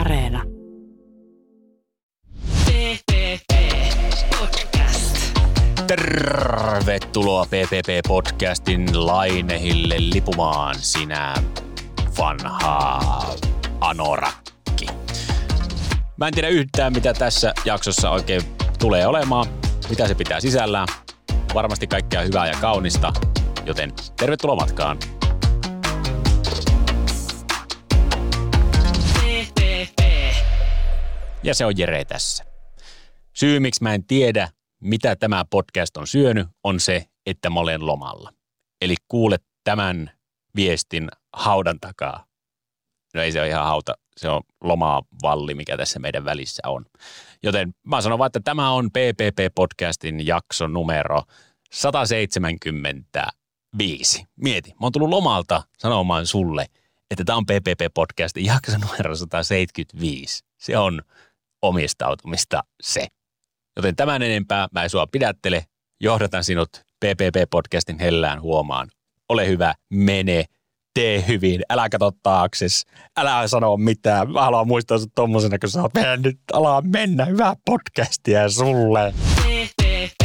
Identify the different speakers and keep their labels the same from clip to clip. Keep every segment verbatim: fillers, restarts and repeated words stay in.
Speaker 1: Areena.
Speaker 2: P P P Podcast.
Speaker 3: Tervetuloa P P P-podcastin lainehille lipumaan sinä vanha anorakki. Mä en tiedä yhtään, mitä tässä jaksossa oikein tulee olemaan, mitä se pitää sisällään. Varmasti kaikkea hyvää ja kaunista, joten tervetuloa matkaan.
Speaker 2: P P P.
Speaker 3: Ja se on Jere tässä. Syy, miksi mä en tiedä, mitä tämä podcast on syönyt, on se, että mä olen lomalla. Eli kuulet tämän viestin haudan takaa. No ei se ole ihan hauta, se on lomavalli, mikä tässä meidän välissä on. Joten mä sanon vaan, että tämä on P P P-podcastin jakso numero sata seitsemänkymmentäviisi. Mieti, mä oon tullut lomalta sanomaan sulle, että tämä on P P P-podcastin jakso numero sata seitsemänkymmentäviisi. Se on omistautumista se. Joten tämän enempää mä en sua pidättele. Johdatan sinut P P P-podcastin hellään huomaan. Ole hyvä, mene, tee hyvin, älä katso taakses, älä sano mitään. Mä haluan muistaa sut tommosena, kun sä oot nyt ala mennä. Hyvää podcastia sulle.
Speaker 2: P P P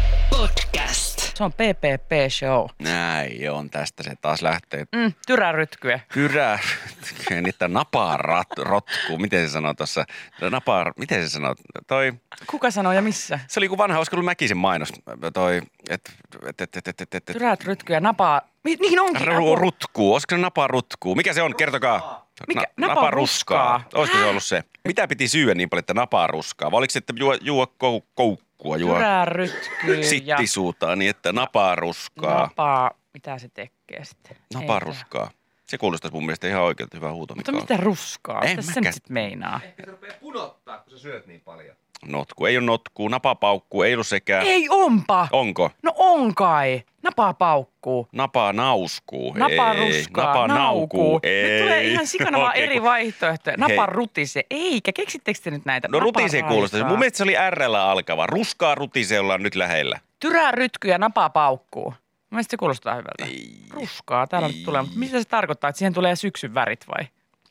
Speaker 2: Podcast.
Speaker 1: Se on P P P-show.
Speaker 4: Näin on, tästä se taas lähtee.
Speaker 1: Mm, tyrärytkyä.
Speaker 4: Kyrää, niitä napaa rat, rotkuu. Miten se sanoo tuossa? Napaa, miten se sanoo? Toi,
Speaker 1: Kuka sanoo ja missä?
Speaker 4: se oli kuin vanha, olisiko ollut Mäkisen mainos. Toi, et, et, et, et, et, et, et.
Speaker 1: Tyrät, rytkyä, napaa. Mi- niin onkin.
Speaker 4: Ru, rutkuu, olisiko se napaa rutkuu? Mikä se on? Kertokaa.
Speaker 1: Mikä?
Speaker 4: Na,
Speaker 1: Napa ruskaa.
Speaker 4: Olisiko se ollut se? Mitä piti syyä niin paljon, että napaa ruskaa? Vai oliko se, että juo, juo kou, koukkua, juo
Speaker 1: Tyrät, rytkyä ja
Speaker 4: sittisuutaa niin, että napaa ruskaa?
Speaker 1: napaa. Mitä se tekee sitten?
Speaker 4: Napaa
Speaker 1: Ei
Speaker 4: ruskaa. Se kuulostaisi mun mielestä ihan oikealta hyvä huuto.
Speaker 1: Mutta
Speaker 4: mikä on.
Speaker 1: mitä ruskaa?
Speaker 4: En
Speaker 1: Mitä se
Speaker 4: mäkään.
Speaker 1: nyt sit meinaa?
Speaker 5: Ehkä se rupeaa pudottaa, kun sä syöt niin paljon.
Speaker 4: Notku. Ei ole notkuu, napa paukkuu, ei ollut sekään.
Speaker 1: Ei onpa.
Speaker 4: Onko?
Speaker 1: No on kai. Napaa paukkuu.
Speaker 4: Napaa nauskuu.
Speaker 1: Napaa
Speaker 4: ei.
Speaker 1: ruskaa.
Speaker 4: Napaa naukuu. Ei.
Speaker 1: Nyt tulee ihan sikana vaan
Speaker 4: Okei,
Speaker 1: eri
Speaker 4: kun-
Speaker 1: vaihtoehtoja. Napaa
Speaker 4: Hei.
Speaker 1: rutise. Eikä, keksittekö te nyt näitä?
Speaker 4: No
Speaker 1: Napaa
Speaker 4: rutisee kuulostaa.
Speaker 1: raikaa.
Speaker 4: Mun mielestä se oli R:llä alkava. Ruskaa rutisee ollaan nyt lähellä.
Speaker 1: Tyrää rytky ja napaa paukkuu. Mun mielestä se kuulostaa hyvältä.
Speaker 4: Ei.
Speaker 1: Ruskaa, täällä
Speaker 4: Ei.
Speaker 1: nyt tulee. Mutta mitä se tarkoittaa, että siihen tulee syksyn värit vai?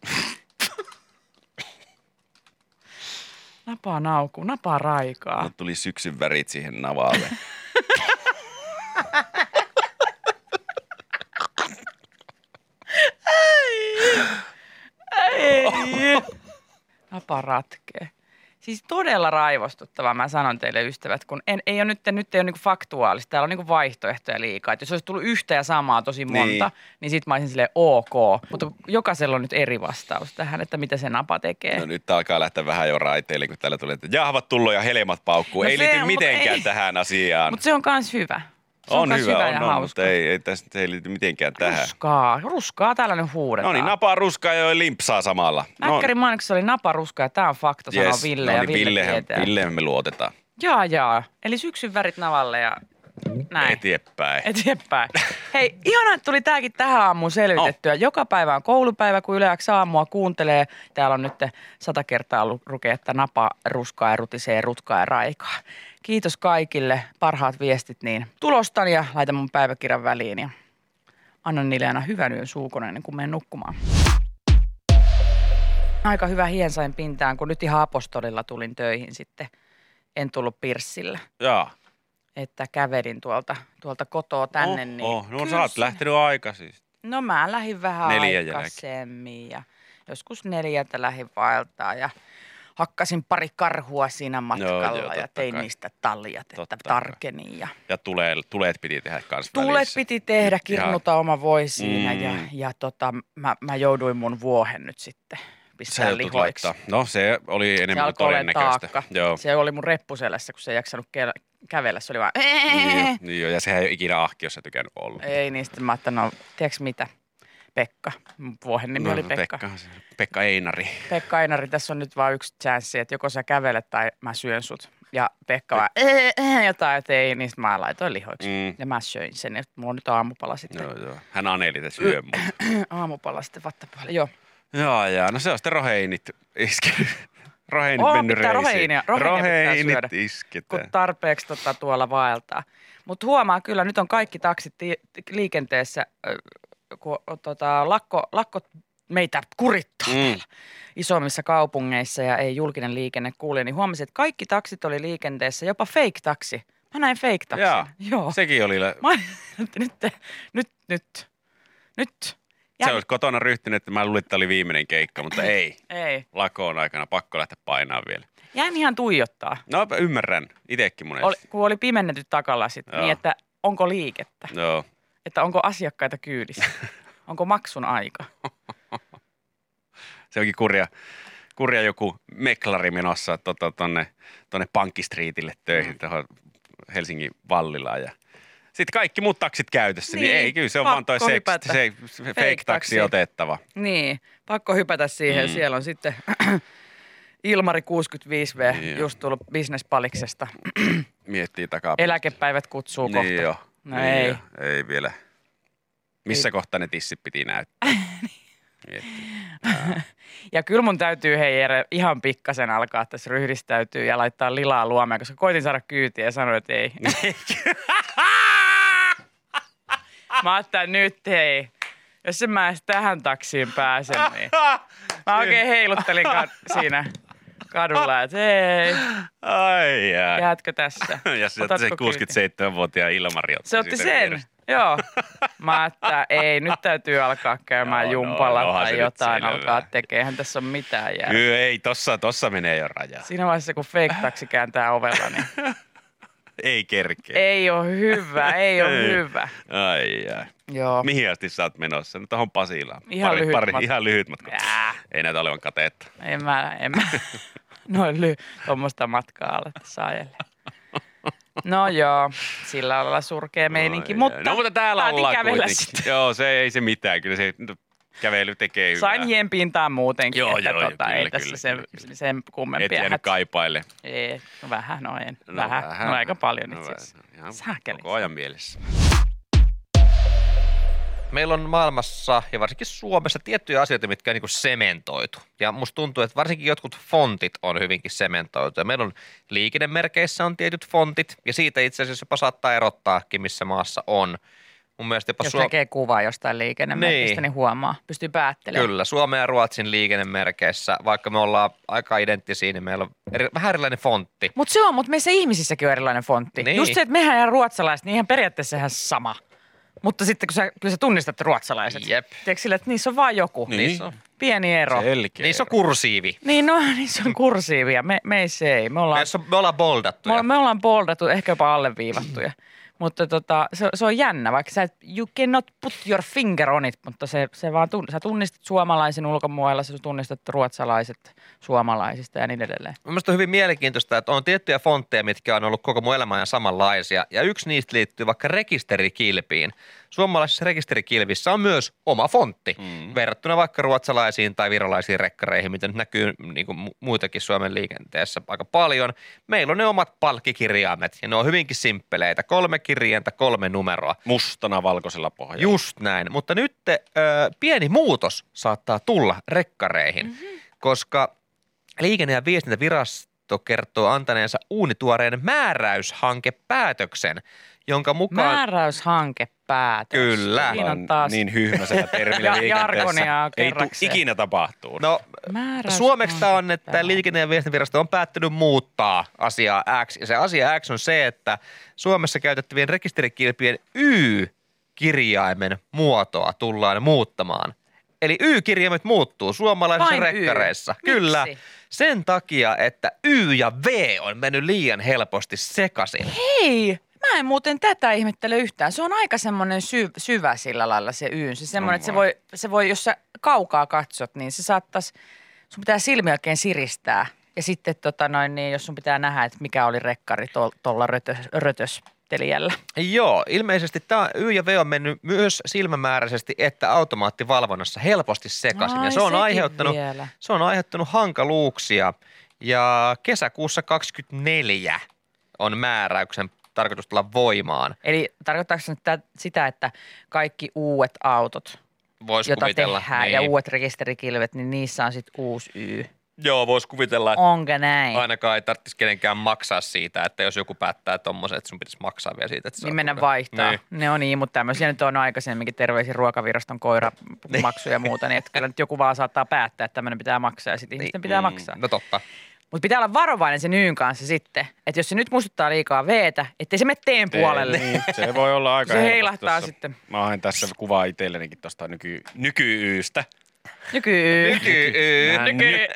Speaker 1: Napaa naukuu, napaa raikaa.
Speaker 4: No tuli syksyn värit siihen navaalle.
Speaker 1: Ei. Napa ratkee. Siis todella raivostuttavaa, mä sanon teille ystävät, kun en, ei ole nyt, nyt ei ole niinku faktuaalista, täällä on niinku vaihtoehtoja liikaa. Et jos olisi tullut yhtä ja samaa tosi monta, niin, niin sit mä olisin silleen ok. Mutta jokaisella on nyt eri vastaus tähän, että mitä se napa tekee.
Speaker 4: No nyt alkaa lähteä vähän jo raiteille, kun täällä tulee, että jahvat tullut ja helmat paukkuu.
Speaker 1: No
Speaker 4: ei
Speaker 1: se
Speaker 4: liity
Speaker 1: on, mut
Speaker 4: mitenkään
Speaker 1: ei.
Speaker 4: tähän asiaan.
Speaker 1: Mutta se on kans hyvä. Se
Speaker 4: on
Speaker 1: kans
Speaker 4: hyvä,
Speaker 1: hyvä
Speaker 4: on,
Speaker 1: ja
Speaker 4: on,
Speaker 1: hauska.
Speaker 4: mutta ei, ei tästä ei liity mitenkään tähän.
Speaker 1: Ruskaa, ruskaa täällä nyt huudetaan.
Speaker 4: No niin, napaa ruskaa ja limpsaa samalla. No,
Speaker 1: Mäkkärin mainoksessa oli napa ruskaa ja tää on fakta, sanoo
Speaker 4: yes.
Speaker 1: Ville
Speaker 4: no
Speaker 1: ja
Speaker 4: niin,
Speaker 1: Ville
Speaker 4: Villehän,
Speaker 1: tietää.
Speaker 4: Villehän me luotetaan.
Speaker 1: Jaa, jaa. Eli syksyn värit navalle ja näin.
Speaker 4: Eteenpäin.
Speaker 1: Eteenpäin. Hei, ihana, että tuli tääkin tähän aamuun selvitettyä.
Speaker 4: Oh.
Speaker 1: Joka päivä on koulupäivä, kun Yle X aamua kuuntelee. Täällä on nyt sata kertaa lukee, että napa ruskaa ja rutisee rutkaa ja raikaa. Kiitos kaikille. Parhaat viestit, niin tulostan ja laitan mun päiväkirjan väliin. Ja annan niille aina hyvän yön suukonen ennen kuin menen nukkumaan. Aika hyvä hiensain pintaan, kun nyt ihan apostolilla tulin töihin sitten. En tullut pirssillä.
Speaker 4: Jaa.
Speaker 1: Että kävelin tuolta, tuolta kotoa tänne.
Speaker 4: Oh,
Speaker 1: niin
Speaker 4: oh. No
Speaker 1: kyllä
Speaker 4: sä oot
Speaker 1: siinä-
Speaker 4: lähtenyt aikaisin.
Speaker 1: No mä lähdin vähän
Speaker 4: Neljän jälkeen.
Speaker 1: aikaisemmin ja joskus neljältä lähdin vaeltaa ja hakkasin pari karhua siinä matkalla
Speaker 4: joo,
Speaker 1: ja
Speaker 4: totta
Speaker 1: tein
Speaker 4: kai.
Speaker 1: niistä taljat, että
Speaker 4: Totta kai.
Speaker 1: tarkenin. Ja
Speaker 4: Ja tulee, tuleet piti tehdä kans
Speaker 1: tulet
Speaker 4: välissä.
Speaker 1: piti tehdä, kirnuta oma voi siinä
Speaker 4: Mm.
Speaker 1: ja, ja tota, mä, mä jouduin mun vuohen nyt sitten
Speaker 4: Sä
Speaker 1: pistää
Speaker 4: joutut
Speaker 1: lihoiksi.
Speaker 4: laittaa. No se oli
Speaker 1: Se
Speaker 4: enemmän kuin
Speaker 1: alkoi olla
Speaker 4: todennäköistä.
Speaker 1: taakka.
Speaker 4: Joo.
Speaker 1: Se oli mun reppuselässä, kun se ei jaksanut kel- kävellä. Se oli vaan
Speaker 4: Niin, jo, niin jo, ja sehän ei ole ikinä ahki, jos sä tykännyt olla.
Speaker 1: ei niistä. Mä ajattelin, no tiedätkö mitä? Pekka. Mun vuohen nimi
Speaker 4: no,
Speaker 1: oli Pekka.
Speaker 4: Pekka. Pekka Einari.
Speaker 1: Pekka Einari, tässä on nyt vaan yksi chanssi, että joko sä kävelet tai mä syön sut. Ja Pekka vaan "Ee, ee", jotain, että ei, niin sit mä laitoin lihoiksi.
Speaker 4: Mm.
Speaker 1: Ja mä söin sen, että mulla on nyt aamupala sitten.
Speaker 4: Joo, joo. Hän aneli tässä yön mut.
Speaker 1: aamupala sitten vattapuolella, joo.
Speaker 4: Joo, joo. No se on sitten roheinit iskenyt. Roheinit
Speaker 1: Oo,
Speaker 4: mennyt
Speaker 1: pitää
Speaker 4: reisiin.
Speaker 1: roheinia- roheinia pitää
Speaker 4: Roheinit
Speaker 1: syödä, kun
Speaker 4: isketään.
Speaker 1: tarpeeksi tota, tuolla vaeltaa. Mutta huomaa kyllä, nyt on kaikki taksit ti- liikenteessä, ö, kun tota, lakko, lakko meitä kurittaa
Speaker 4: Mm.
Speaker 1: mm. isommissa kaupungeissa ja ei julkinen liikenne kulje, niin huomasin, että kaikki taksit oli liikenteessä, jopa fake-taksi. Mä näin fake-taksin.
Speaker 4: Jaa,
Speaker 1: Joo.
Speaker 4: Sekin oli. lä-
Speaker 1: Mä että nyt, nyt, nyt, nyt.
Speaker 4: Se olisi kotona ryhtynyt, että mä luulin, että oli viimeinen keikka, mutta ei.
Speaker 1: Ei.
Speaker 4: Lakoon aikana pakko lähteä painaa vielä.
Speaker 1: Jäin ihan tuijottaa,
Speaker 4: No ymmärrän, itekin monesti.
Speaker 1: oli, kun oli pimennetyt takalasit,
Speaker 4: Joo.
Speaker 1: niin että onko liikettä,
Speaker 4: Joo.
Speaker 1: että onko asiakkaita kyydissä, onko maksun aika.
Speaker 4: Se onkin kurja, kurja joku meklari menossa tota, tonne, tonne Pankkistriitille töihin mm. tuohon Helsingin Vallilaan ja sitten kaikki muut taksit käytössä, niin,
Speaker 1: Niin,
Speaker 4: ei, kyllä se on vaan toi
Speaker 1: pakko
Speaker 4: se,
Speaker 1: hypätä.
Speaker 4: se fake-taksi otettava.
Speaker 1: Niin, pakko hypätä siihen.
Speaker 4: Mm.
Speaker 1: Siellä on sitten Ilmari kuusikymmentäviisi vuotias
Speaker 4: Niin jo.
Speaker 1: just tullut bisnespaliksesta.
Speaker 4: Miettii takaa.
Speaker 1: Eläkepäivät kutsuu kohta.
Speaker 4: Niin jo.
Speaker 1: No
Speaker 4: niin
Speaker 1: ei.
Speaker 4: Jo. Ei vielä. Missä
Speaker 1: Ei.
Speaker 4: kohtaa ne tissit piti näyttää? Miettii.
Speaker 1: Ja kyllä mun täytyy hei Jere, ihan pikkasen alkaa tässä ryhdistäytyä ja laittaa lilaa luomeen, koska koitin saada kyytiä ja sanoin, että ei. Mä ajattelin nyt hei, jos en mä edes tähän taksiin pääsen, niin mä oikein heiluttelin kad- siinä kadulla, että hei,
Speaker 4: Ai jää.
Speaker 1: jäätkö tässä?
Speaker 4: Ja se,
Speaker 1: Otatko
Speaker 4: se
Speaker 1: kyytiä?
Speaker 4: kuusikymmentäseitsemänvuotiaan Ilmari otti
Speaker 1: Se otti
Speaker 4: siitä
Speaker 1: sen,
Speaker 4: vierestä.
Speaker 1: joo. Mä että ei, nyt täytyy alkaa käymään
Speaker 4: Joo, no,
Speaker 1: jumpalla
Speaker 4: onhan se
Speaker 1: tai
Speaker 4: nyt
Speaker 1: jotain
Speaker 4: selvä.
Speaker 1: alkaa tekemään. Eihän tässä ole mitään järkeä.
Speaker 4: Kyllä ei, tossa, tossa menee jo raja.
Speaker 1: Siinä vaiheessa, kun fake-taksi kääntää ovella, niin
Speaker 4: Ei kerkeä.
Speaker 1: ei ole hyvä, ei ole
Speaker 4: Ei.
Speaker 1: hyvä.
Speaker 4: Ai jää.
Speaker 1: Joo.
Speaker 4: Mihin asti sä oot menossa? Nyt tuohon Pasilaan.
Speaker 1: Ihan
Speaker 4: pari,
Speaker 1: lyhyt
Speaker 4: pari,
Speaker 1: matka.
Speaker 4: Ihan lyhyt matka.
Speaker 1: Äh,
Speaker 4: Ei näytä olevan kateetta.
Speaker 1: en mä, en mä noin ly, tuommoista matkaa aletta saa jälleen. No joo, sillä lailla surkea meininki,
Speaker 4: Ai
Speaker 1: mutta,
Speaker 4: jää. No mutta täällä
Speaker 1: päätin
Speaker 4: ollaan
Speaker 1: kävellä
Speaker 4: kuitenkin.
Speaker 1: sitten.
Speaker 4: Joo, se ei se mitään. Kyllä se no, kävely tekee hyvää.
Speaker 1: Sain hien pintaan muutenkin,
Speaker 4: Joo,
Speaker 1: että
Speaker 4: joo,
Speaker 1: tota,
Speaker 4: kyllä,
Speaker 1: ei
Speaker 4: kyllä,
Speaker 1: tässä sen,
Speaker 4: kyllä.
Speaker 1: sen
Speaker 4: Et
Speaker 1: kummempia.
Speaker 4: jäänyt kaipaille.
Speaker 1: Ei, no vähän noin. No, vähän. vähän. No aika paljon itse asiassa.
Speaker 4: Ihan
Speaker 1: Sähkeli.
Speaker 4: koko ajan mielessä.
Speaker 6: Meillä on maailmassa ja varsinkin Suomessa tiettyjä asioita, mitkä on niin kuin sementoitu. Ja musta tuntuu, että varsinkin jotkut fontit on hyvinkin sementoitu. Ja meillä on liikennemerkeissä on tietyt fontit ja siitä itse asiassa jopa saattaa erottaakin, missä maassa on. Mun mielestä jopa
Speaker 1: Jos
Speaker 6: Suom-
Speaker 1: näkee kuvaa jostain liikennemerkistä,
Speaker 6: Niin.
Speaker 1: niin huomaa. Pystyy päättelemään.
Speaker 6: Kyllä, Suomen ja Ruotsin liikennemerkeissä, vaikka me ollaan aika identtisiä, niin meillä on eri, vähän erilainen fontti.
Speaker 1: Mutta se on, mutta meissä ihmisissäkin on erilainen fontti.
Speaker 6: Niin.
Speaker 1: Just se, että mehän ja ruotsalaiset, niin ihan periaatteessa ihan sama. Mutta sitten kun sä, kyllä sä tunnistat ruotsalaiset.
Speaker 6: Jep.
Speaker 1: Tiedätkö sillä, että niissä on vaan joku.
Speaker 4: Niin.
Speaker 6: Niissä on,
Speaker 1: Pieni ero.
Speaker 4: Selkeä.
Speaker 6: niissä on kursiivi.
Speaker 1: Niin no, niissä on kursiivia. Me, meissä ei. Me ollaan,
Speaker 6: Meissä on, me ollaan boldattuja.
Speaker 1: me, me ollaan boldattu, ehkä jopa alleviivattuja. Mutta tota, se, se on jännä, vaikka sä et, you cannot put your finger on it, mutta se, se vaan, tun, sä tunnistat suomalaisen ulkomuojalla, sä tunnistat ruotsalaiset suomalaisista ja niin edelleen.
Speaker 6: Mielestäni on hyvin mielenkiintoista, että on tiettyjä fontteja, mitkä on ollut koko mun elämän ajan samanlaisia. Ja yksi niistä liittyy vaikka rekisterikilpiin. Suomalaisissa rekisterikilvissä on myös oma fontti, mm. verrattuna vaikka ruotsalaisiin tai virolaisiin rekkareihin, mitä nyt näkyy niin kuin muitakin Suomen liikenteessä aika paljon. Meillä on ne omat palkkikirjaimet ja ne on hyvinkin simppeleitä. Kolme kirjainta, kolme numeroa.
Speaker 4: Mustana valkoisella pohjalla.
Speaker 6: Just näin, mutta nyt ö, pieni muutos saattaa tulla rekkareihin, mm-hmm. koska Liikenne- ja viestintävirasto kertoo antaneensa uunituoreen määräyshankepäätöksen, jonka mukaan...
Speaker 1: Määräyshankepäätös.
Speaker 6: Kyllä.
Speaker 1: Siinä on taas
Speaker 4: Niin hyhmäisellä termillä
Speaker 1: Ja-
Speaker 4: liikenteessä.
Speaker 1: jargonia
Speaker 4: Ei tu,
Speaker 1: kerrakseen.
Speaker 4: ikinä tapahtuu.
Speaker 6: No,
Speaker 1: määräyshankepäätös.
Speaker 6: suomeksi tämä on, että Liikenne- ja viestintävirasto on päättänyt muuttaa asiaa X. Ja se asia X on se, että Suomessa käytettävien rekisterikilpien Y-kirjaimen muotoa tullaan muuttamaan. Eli Y-kirjaimet muuttuu suomalaisissa
Speaker 1: Vain Y.
Speaker 6: rekkareissa.
Speaker 1: Miksi?
Speaker 6: Kyllä. Sen takia, että Y ja V on mennyt liian helposti sekaisin.
Speaker 1: Hei, mä en muuten tätä ihmettele yhtään. Se on aika semmoinen sy- syvä sillä lailla se yyn. Se semmoinen, että se voi, se voi, jos sä kaukaa katsot, niin se saattaisi, sun pitää silmiä oikein siristää. Ja sitten tota noin, niin jos sun pitää nähdä, että mikä oli rekkari tuolla rötös, rötöstelijällä.
Speaker 6: Joo, ilmeisesti tämä Y ja V on mennyt myös silmämääräisesti, että automaattivalvonnassa helposti sekaisin.
Speaker 1: Ai,
Speaker 6: ja se on,
Speaker 1: sekin
Speaker 6: aiheuttanut,
Speaker 1: vielä.
Speaker 6: se on aiheuttanut hankaluuksia. Ja kesäkuussa kaksikymmentäneljä on määräyksen tarkoitus tulla voimaan.
Speaker 1: Eli tarkoittaako se nyt tä- sitä, että kaikki uudet autot,
Speaker 6: Voisi
Speaker 1: joita
Speaker 6: kuvitella.
Speaker 1: tehdään,
Speaker 6: niin.
Speaker 1: ja uudet rekisterikilvet, niin niissä on sitten uusi Y.
Speaker 6: Joo, vois kuvitella, että
Speaker 1: Onko näin?
Speaker 6: ainakaan ei tarvitsisi kenenkään maksaa siitä, että jos joku päättää tommosen, että sun pitäisi maksaa vielä siitä, että
Speaker 1: Niin mennä vaihtaa.
Speaker 6: Niin.
Speaker 1: Ne on niin, mutta tämmöisiä nyt on aikaisemminkin terveisiä ruokaviraston koiramaksuja ja muuta, niin että kyllä nyt joku vaan saattaa päättää, että tämmöinen pitää maksaa ja sitten ihmisten pitää maksaa.
Speaker 6: No totta.
Speaker 1: Mutta pitää olla varovainen sen yyn kanssa sitten, että jos se nyt muistuttaa liikaa veetä, ettei se mene teen puolelle.
Speaker 4: Niin, se voi olla aika
Speaker 1: Se
Speaker 4: helposti
Speaker 1: heilahtaa
Speaker 4: tossa.
Speaker 1: sitten.
Speaker 4: Mä haen tässä kuvaa itsellenikin tuosta nyky, nyky-yystä.
Speaker 1: Nyky.
Speaker 6: Nyky,
Speaker 1: Nyky.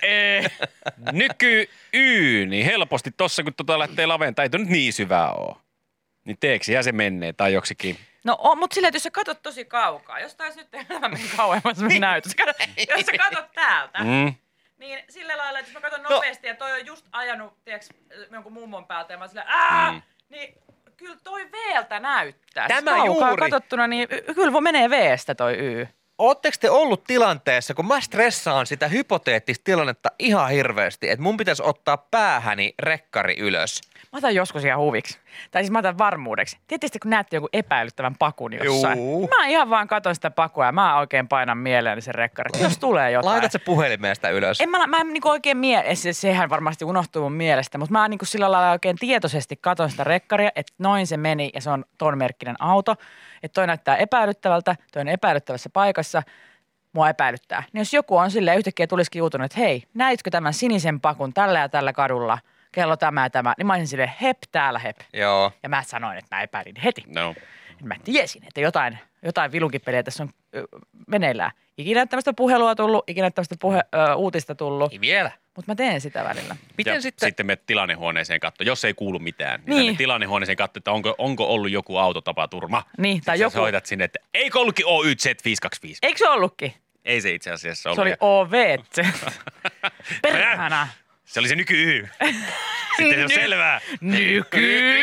Speaker 4: Nyky-y, niin helposti tossa kun tota lähtee laventaa, ei toi nyt niin syvää oo. Niin teeksihän se menee tai joksikin.
Speaker 1: No on, mutta silleen, että jos sä katot tosi kaukaa, jos taisi nyt elämä meni kauemmas me näytös. Jos sä katot täältä,
Speaker 4: Mm.
Speaker 1: niin sillä lailla, että jos mä katson nopeasti ja toi on just ajanut, tiiäks, jonkun mummon päältä ja mä oon silleen, aah,
Speaker 4: Mm.
Speaker 1: niin kyllä toi veeltä näyttää.
Speaker 6: Tämä
Speaker 1: siis kaukaa
Speaker 6: juuri.
Speaker 1: katsottuna, niin y- kyllä vo- menee veestä toi Y.
Speaker 6: Ootteko te ollut tilanteessa, kun mä stressaan sitä hypoteettista tilannetta ihan hirveästi, että mun pitäisi ottaa päähäni rekkari ylös?
Speaker 1: Mä otan joskus ihan huviksi. Tai siis mä otan varmuudeksi. Tietysti kun näette joku epäilyttävän pakun jossain.
Speaker 6: Juu.
Speaker 1: Mä ihan vaan katon sitä pakua ja mä oikein painan mieleeni sen rekkarin. Jos tulee jotain.
Speaker 6: Laitat sä puhelimeen sitä ylös?
Speaker 1: En mä, mä en niinku oikein mie- se, sehän varmasti unohtuu mun mielestä, mutta mä niinku sillä lailla oikein tietoisesti katon sitä rekkaria, että noin se meni ja se on ton merkkinen auto. Että toi näyttää epäilyttävältä, toi on epäilyttävässä paikassa, mua epäilyttää. Niin jos joku on silleen yhtäkkiä tulisikin uutun, että hei, näitkö tämän sinisen pakun tällä ja tällä kadulla, kello tämä ja tämä, niin mä olisin silleen hep täällä hep.
Speaker 6: Joo.
Speaker 1: Ja mä sanoin, että mä epäilin heti.
Speaker 4: No.
Speaker 1: Mä tiesin, että jotain, jotain vilunkipeliä tässä on ö, meneillään. Ikinä tämmöistä puhelua tullut, ikinä tämmöistä puhe, ö, uutista tullut,
Speaker 6: Ei vielä.
Speaker 1: mutta mä teen sitä välillä.
Speaker 6: Miten
Speaker 4: ja
Speaker 6: sitten?
Speaker 4: sitten menet tilannehuoneeseen katsoa, jos ei kuulu mitään. Niin,
Speaker 1: Niin.
Speaker 4: niin. tilannehuoneeseen katsoa, että onko, onko ollut joku autotapaturma.
Speaker 1: Niin, tai
Speaker 4: Sitten
Speaker 1: joku,
Speaker 4: sä soitat sinne, että eikö ollutkin O Y Z viisi kaksi viisi?
Speaker 1: eikö se ollutkin?
Speaker 4: Ei se itse asiassa ollut.
Speaker 1: Se oli O V Z. Perhana.
Speaker 4: Se oli se nyky-y. Sitten ei ole selvää.
Speaker 1: Nyky.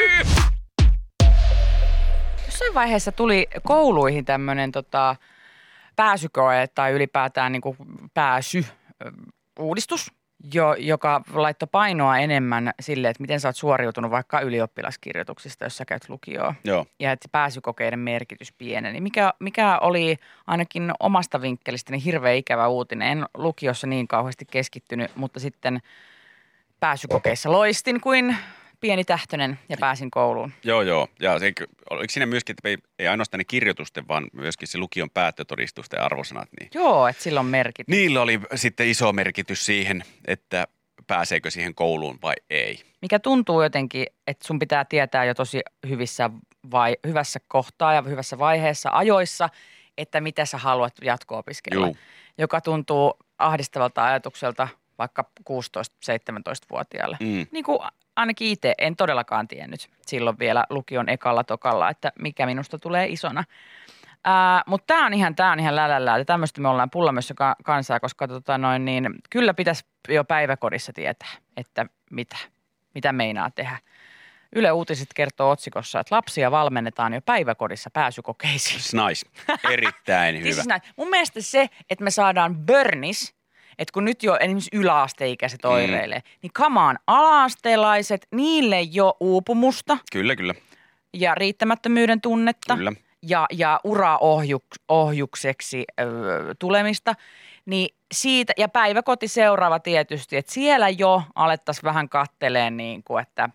Speaker 1: Jossain vaiheessa tuli kouluihin tämmöinen tota, pääsykoe tai ylipäätään niin kuin pääsy-uudistus, jo, joka laittoi painoa enemmän sille, että miten sä oot suoriutunut vaikka ylioppilaskirjoituksista, jos sä käyt lukioon.
Speaker 4: Joo.
Speaker 1: Ja että pääsykokeiden merkitys pieneni. Mikä, mikä oli ainakin omasta vinkkelistäni hirveän ikävä uutinen. En lukiossa niin kauheasti keskittynyt, mutta sitten pääsykokeissa loistin kuin pieni tähtönen ja pääsin kouluun.
Speaker 4: Joo, joo. Ja se, oliko siinä myöskin, että ei, ei ainoastaan ne kirjoitusten, vaan myöskin se lukion päättötodistusten arvosanat. Niin
Speaker 1: Joo, että sillä on merkitys.
Speaker 4: niillä oli sitten iso merkitys siihen, että pääseekö siihen kouluun vai ei.
Speaker 1: Mikä tuntuu jotenkin, että sun pitää tietää jo tosi hyvissä vai, hyvässä kohtaa ja hyvässä vaiheessa, ajoissa, että mitä sä haluat jatko-opiskella.
Speaker 4: Juu.
Speaker 1: Joka tuntuu ahdistavalta ajatukselta vaikka kuusitoista-seitsemäntoista-vuotiaalle.
Speaker 4: Mm.
Speaker 1: Niin kuin ainakin itse en todellakaan tiennyt silloin vielä lukion ekalla tokalla, että mikä minusta tulee isona. Ää, mutta tämä on ihan, tää on ihan lälällää. Tämmöistä me ollaan pullamössä ka- kansaa, koska tota noin, niin kyllä pitäisi jo päiväkodissa tietää, että mitä, mitä meinaa tehdä. Yle Uutiset kertoo otsikossa, että lapsia valmennetaan jo päiväkodissa pääsykokeisiin.
Speaker 4: Nice. Erittäin hyvä.
Speaker 1: Siis näin. Mun mielestä se, että me saadaan burnis, että kun nyt jo esimerkiksi yläasteikäiset oireilee, mm. niin come on, ala-asteelaiset, niille jo uupumusta
Speaker 4: Kyllä, kyllä.
Speaker 1: ja riittämättömyyden tunnetta
Speaker 4: Kyllä.
Speaker 1: ja, ja uraohjukseksi öö, tulemista, niin siitä, ja päiväkoti seuraava tietysti, että siellä jo alettaisiin vähän katteleen niin kuin, että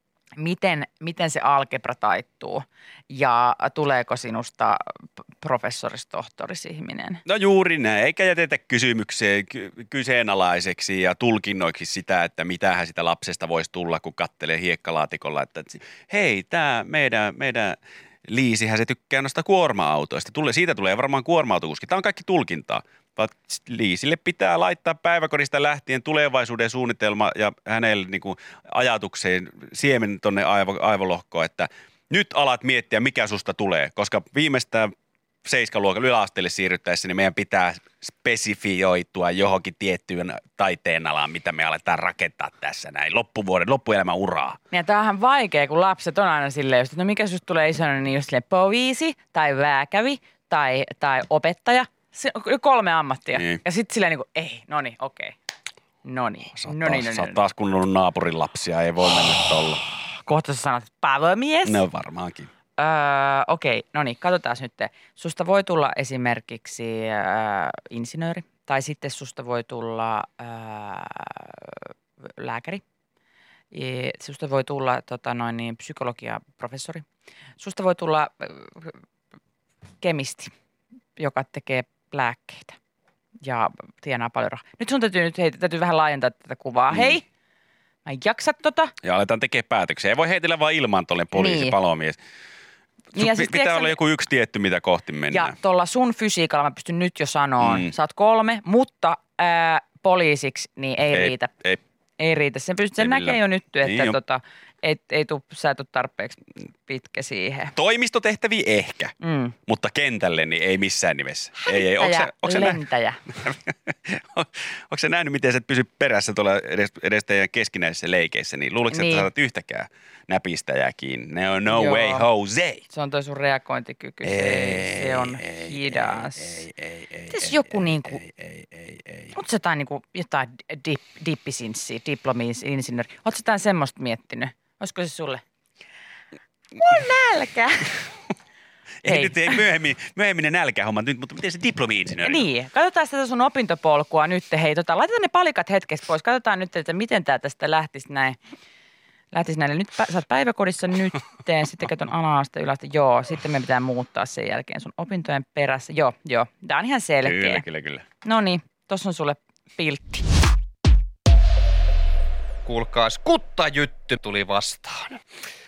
Speaker 1: miten, miten se algebra taittuu ja tuleeko sinusta professorista tohtorisihminen.
Speaker 4: No juuri näin, eikä jätetä kysymykseen ky- kyseenalaiseksi ja tulkinnoiksi sitä, että mitähän sitä lapsesta voisi tulla, kun kattelee hiekkalaatikolla, että hei, tämä meidän, meidän Liisihän se tykkää noista kuorma-autoista. Tule, siitä tulee varmaan kuorma-autokuski. Tämä on kaikki tulkintaa. Liisille pitää laittaa päiväkodista lähtien tulevaisuuden suunnitelma ja hänelle niin kuin ajatukseen siemen tuonne aivo, aivolohkoon, että nyt alat miettiä, mikä susta tulee, koska viimeistään seiskaluokan yläasteelle siirryttäessä, niin meidän pitää spesifioitua johonkin tiettyyn taiteenalaan, mitä me aletaan rakentaa tässä näin loppuvuoden, loppuelämän uraa.
Speaker 1: Ja tämähän vaikea, kun lapset on aina silleen, just, että no mikä susta tulee isona, niin just silleen poliisi tai vääkävi tai, tai opettaja. Se on kolme ammattia.
Speaker 4: Niin.
Speaker 1: Ja sitten silleen niin kuin, ei, no niin, okei. No niin,
Speaker 4: Sä
Speaker 1: no
Speaker 4: oot
Speaker 1: niin,
Speaker 4: taas,
Speaker 1: no
Speaker 4: sä
Speaker 1: niin.
Speaker 4: oot taas kunnon naapurin lapsia, ei voi mennä tolla.
Speaker 1: Kohta sä sanot, palomies.
Speaker 4: No varmaankin.
Speaker 1: Öö, okei, no niin, katsotaan nyt. Susta voi tulla esimerkiksi öö, insinööri Tai sitten susta voi tulla ää, lääkäri. Ja susta voi tulla tota noin, niin, psykologiaprofessori. Susta voi tulla äh, kemisti, joka tekee lääkkeitä ja tienaa paljon rahaa. Nyt sun täytyy, nyt, hei, täytyy vähän laajentaa tätä kuvaa. Mm. Hei, mä en jaksa tota.
Speaker 4: Ja aletaan tekemään päätöksiä. Ei voi heitellä vaan ilman tuolle poliisi,
Speaker 1: Niin.
Speaker 4: palomies.
Speaker 1: Niin ja
Speaker 4: Sun
Speaker 1: siis,
Speaker 4: pi- pitää
Speaker 1: tiedätkö
Speaker 4: olla
Speaker 1: sä-
Speaker 4: joku yksi tietty, mitä kohti
Speaker 1: Ja
Speaker 4: mennään.
Speaker 1: tuolla sun fysiikalla mä pystyn nyt jo sanoon,
Speaker 4: Mm.
Speaker 1: mm. sä oot kolme, mutta ää, poliisiksi niin ei,
Speaker 4: Ei,
Speaker 1: riitä.
Speaker 4: ei.
Speaker 1: Ei riitä. Sen, pystyt, sen
Speaker 4: Ei
Speaker 1: näkee
Speaker 4: millään.
Speaker 1: jo nyt, että
Speaker 4: Niin jo.
Speaker 1: tota, et, ei tuu, sä et ole tarpeeksi pitkä siihen.
Speaker 4: Toimistotehtäviä ehkä,
Speaker 1: Mm.
Speaker 4: mutta kentälle niin ei missään nimessä. Ei, ei. Onko
Speaker 1: Lentäjä,
Speaker 4: se, onko se, nä-
Speaker 1: lentäjä.
Speaker 4: onko se nähnyt, miten sä et pysy perässä tuolla edes, edes teidän keskinäisissä leikeissä, niin luuletko, niin.
Speaker 1: Niin.
Speaker 4: että sä saat yhtäkään näpistäjää kiinni? No, no
Speaker 1: Joo.
Speaker 4: way, Jose.
Speaker 1: Se on toi sun reagointikyky. Se, ei, se on
Speaker 4: ei,
Speaker 1: hidas.
Speaker 4: Ei, ei, ei,
Speaker 1: Mites
Speaker 4: ei,
Speaker 1: joku
Speaker 4: ei,
Speaker 1: niinku,
Speaker 4: ei, ei, ei, ei.
Speaker 1: ootko sä jotain, niinku, jotain dip, dippisinssiä, diplomi-insinööri? Ootko sä jotain semmoista miettinyt? Olisiko se sulle? Mulla on nälkä.
Speaker 4: Ei
Speaker 1: Hei.
Speaker 4: nyt ei myöhemmin, myöhemmin ne nälkähommat nyt, mutta miten se diplomi-insinööri?
Speaker 1: Niin, katsotaan sitä sun opintopolkua nyt. Hei, tota, laitetaan ne palikat hetkeksi pois. Katsotaan nyt, että miten tää tästä lähtisi näin. Lähtisi näin. Nyt pä, sä oot päiväkodissa nytteen, sitten katson ala-aste, yläaste. Joo, sitten me pitää muuttaa sen jälkeen sun opintojen perässä. Joo, joo. Tää on ihan selkeä.
Speaker 4: Kyllä, kyllä, kyllä.
Speaker 1: No niin, tossa on sulle piltti.
Speaker 6: Kuulkaas, kuttajytty tuli vastaan. Öö,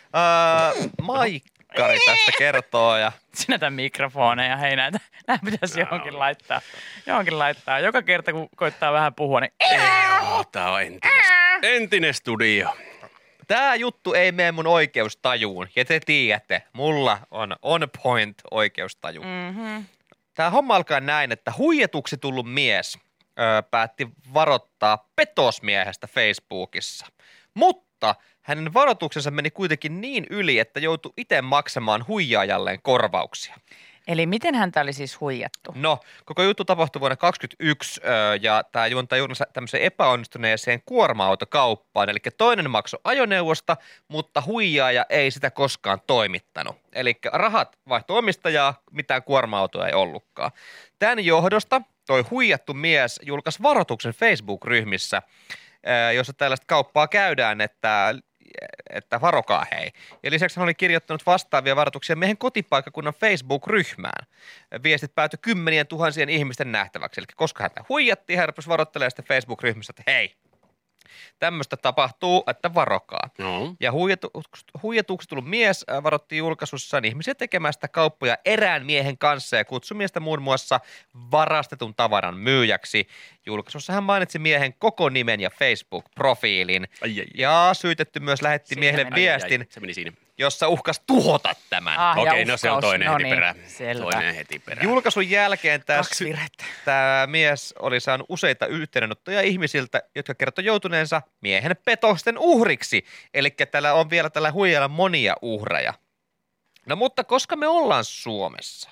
Speaker 6: Maikkari tästä kertoo ja
Speaker 1: Sinä tämän mikrofoneja, hei näitä. Nämä pitäisi johonkin laittaa. Johonkin laittaa. Joka kerta, kun koittaa vähän puhua, niin
Speaker 4: Joo, tää on entinen, entinen studio.
Speaker 6: tää juttu ei mene mun oikeustajuun. Ja te tiedätte, mulla on on point oikeustaju.
Speaker 1: mm-hmm.
Speaker 6: Tää homma alkaa näin, että huijatuksi tullut mies öö, päätti varoittaa petosmiehestä Facebookissa. Mutta hänen varoituksensa meni kuitenkin niin yli, että joutui itse maksamaan huijaajalleen korvauksia.
Speaker 1: Eli miten häntä oli siis huijattu?
Speaker 6: No, koko juttu tapahtui vuonna kaksituhattakaksikymmentäyksi öö, ja tämä juontaa juuri tämmöiseen epäonnistuneeseen kuorma-autokauppaan. Eli toinen maksoi ajoneuvosta, mutta huijaaja ei sitä koskaan toimittanut. Eli rahat vaihtoi omistajaa, mitään kuorma-autoa ei ollutkaan. Tämän johdosta toi huijattu mies julkaisi varoituksen Facebook-ryhmissä, öö, jossa tällaista kauppaa käydään, että että varokaa hei. Ja lisäksi hän oli kirjoittanut vastaavia varoituksia miehen kotipaikkakunnan Facebook-ryhmään. Viestit päätyi kymmenien tuhansien ihmisten nähtäväksi. Eli koska häntä huijattiin, hän rupesi varoittelemaan sitten Facebook-ryhmissä, että hei, tämmöistä tapahtuu, että varokaa.
Speaker 4: No.
Speaker 6: Ja huijatu, huijatuksi tullut mies äh, varoitti julkaisussaan ihmisiä tekemästä kauppoja erään miehen kanssa ja kutsui miestä muun muassa varastetun tavaran myyjäksi. Julkaisussa hän mainitsi miehen koko nimen ja Facebook-profiilin.
Speaker 4: Ai, ai,
Speaker 6: Ja syytetty myös lähetti
Speaker 1: Siinä
Speaker 6: miehelle
Speaker 1: meni.
Speaker 6: viestin,
Speaker 4: ai, se meni siinä.
Speaker 6: jossa uhkas tuhota tämän.
Speaker 1: Ah, ja
Speaker 4: Okei, no se on
Speaker 1: uhkaus.
Speaker 4: toinen
Speaker 1: No
Speaker 4: heti
Speaker 1: niin,
Speaker 4: perään.
Speaker 1: selvä.
Speaker 4: Toinen heti perään.
Speaker 6: Julkaisun jälkeen
Speaker 1: Kaksi virhettä.
Speaker 6: tämä mies oli saanut useita yhteydenottoja ihmisiltä, jotka kertoi joutuneensa miehen petosten uhriksi. Eli tällä on vielä tällä huijalla monia uhreja. No mutta koska me ollaan Suomessa,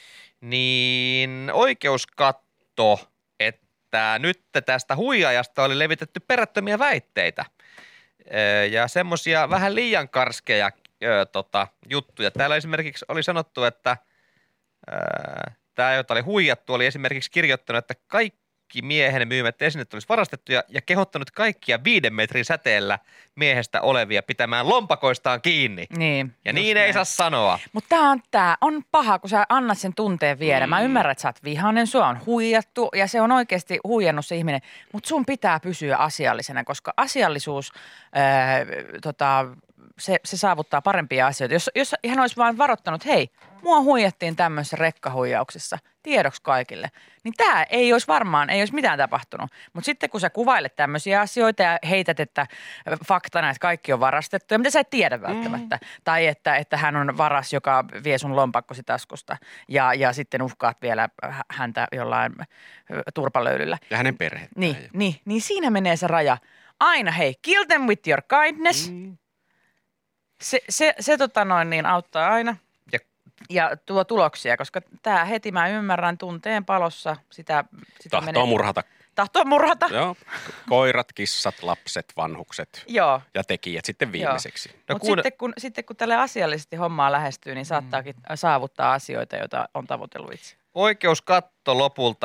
Speaker 6: niin oikeus katsoo, että nyt tästä huijaajasta oli levitetty perättömiä väitteitä. Öö, Ja semmoisia vähän liian karskeja öö, tota, juttuja. Täällä esimerkiksi oli sanottu, että öö, tämä, jota oli huijattu, oli esimerkiksi kirjoittanut, että kaikki miehen myymät esineet olisi varastettuja ja kehottanut kaikkia viiden metrin säteellä miehestä olevia pitämään lompakoistaan kiinni.
Speaker 1: Niin.
Speaker 6: Ja
Speaker 1: just
Speaker 6: niin ei
Speaker 1: näin.
Speaker 6: saa sanoa.
Speaker 1: Mutta tää on, tää on paha, kun sä annat sen tunteen viedä. Mä ymmärrän, että sä oot vihainen, sua on huijattu ja se on oikeasti huijannut se ihminen. Mutta sun pitää pysyä asiallisena, koska asiallisuus, ää, tota, se, se saavuttaa parempia asioita. Jos, jos hän olisi vaan varoittanut, hei, mua huijattiin tämmöisessä rekkahuijauksessa, tiedoksi kaikille, niin tämä ei olisi varmaan, ei olisi mitään tapahtunut. Mutta sitten kun sä kuvailet tämmöisiä asioita ja heität, että faktana, että kaikki on varastettu, ja mitä sä et tiedä välttämättä, mm. tai että, että hän on varas, joka vie sun lompakkosi taskusta, ja, ja sitten uhkaat vielä häntä jollain turpalöylyllä.
Speaker 4: Ja hänen perhettä.
Speaker 1: Niin, niin, niin siinä menee se raja. Aina hei, kill them with your kindness. Mm. Se, se, se tota noin niin auttaa aina.
Speaker 6: Ja-
Speaker 1: Ja tuo tuloksia, koska tämä heti mä ymmärrän tunteen palossa sitä, sitä
Speaker 4: Tahtoo murhata.
Speaker 1: Tahtoo murhata.
Speaker 4: Joo. Koirat, kissat, lapset, vanhukset
Speaker 1: Joo.
Speaker 4: ja tekijät sitten viimeiseksi.
Speaker 6: No
Speaker 1: Mutta
Speaker 6: kuun-
Speaker 1: sitten, kun, sitten kun tälle asiallisesti hommaa lähestyy, niin saattaakin saavuttaa asioita, joita on tavoitellut itse.
Speaker 6: Oikeus katto lopulta, että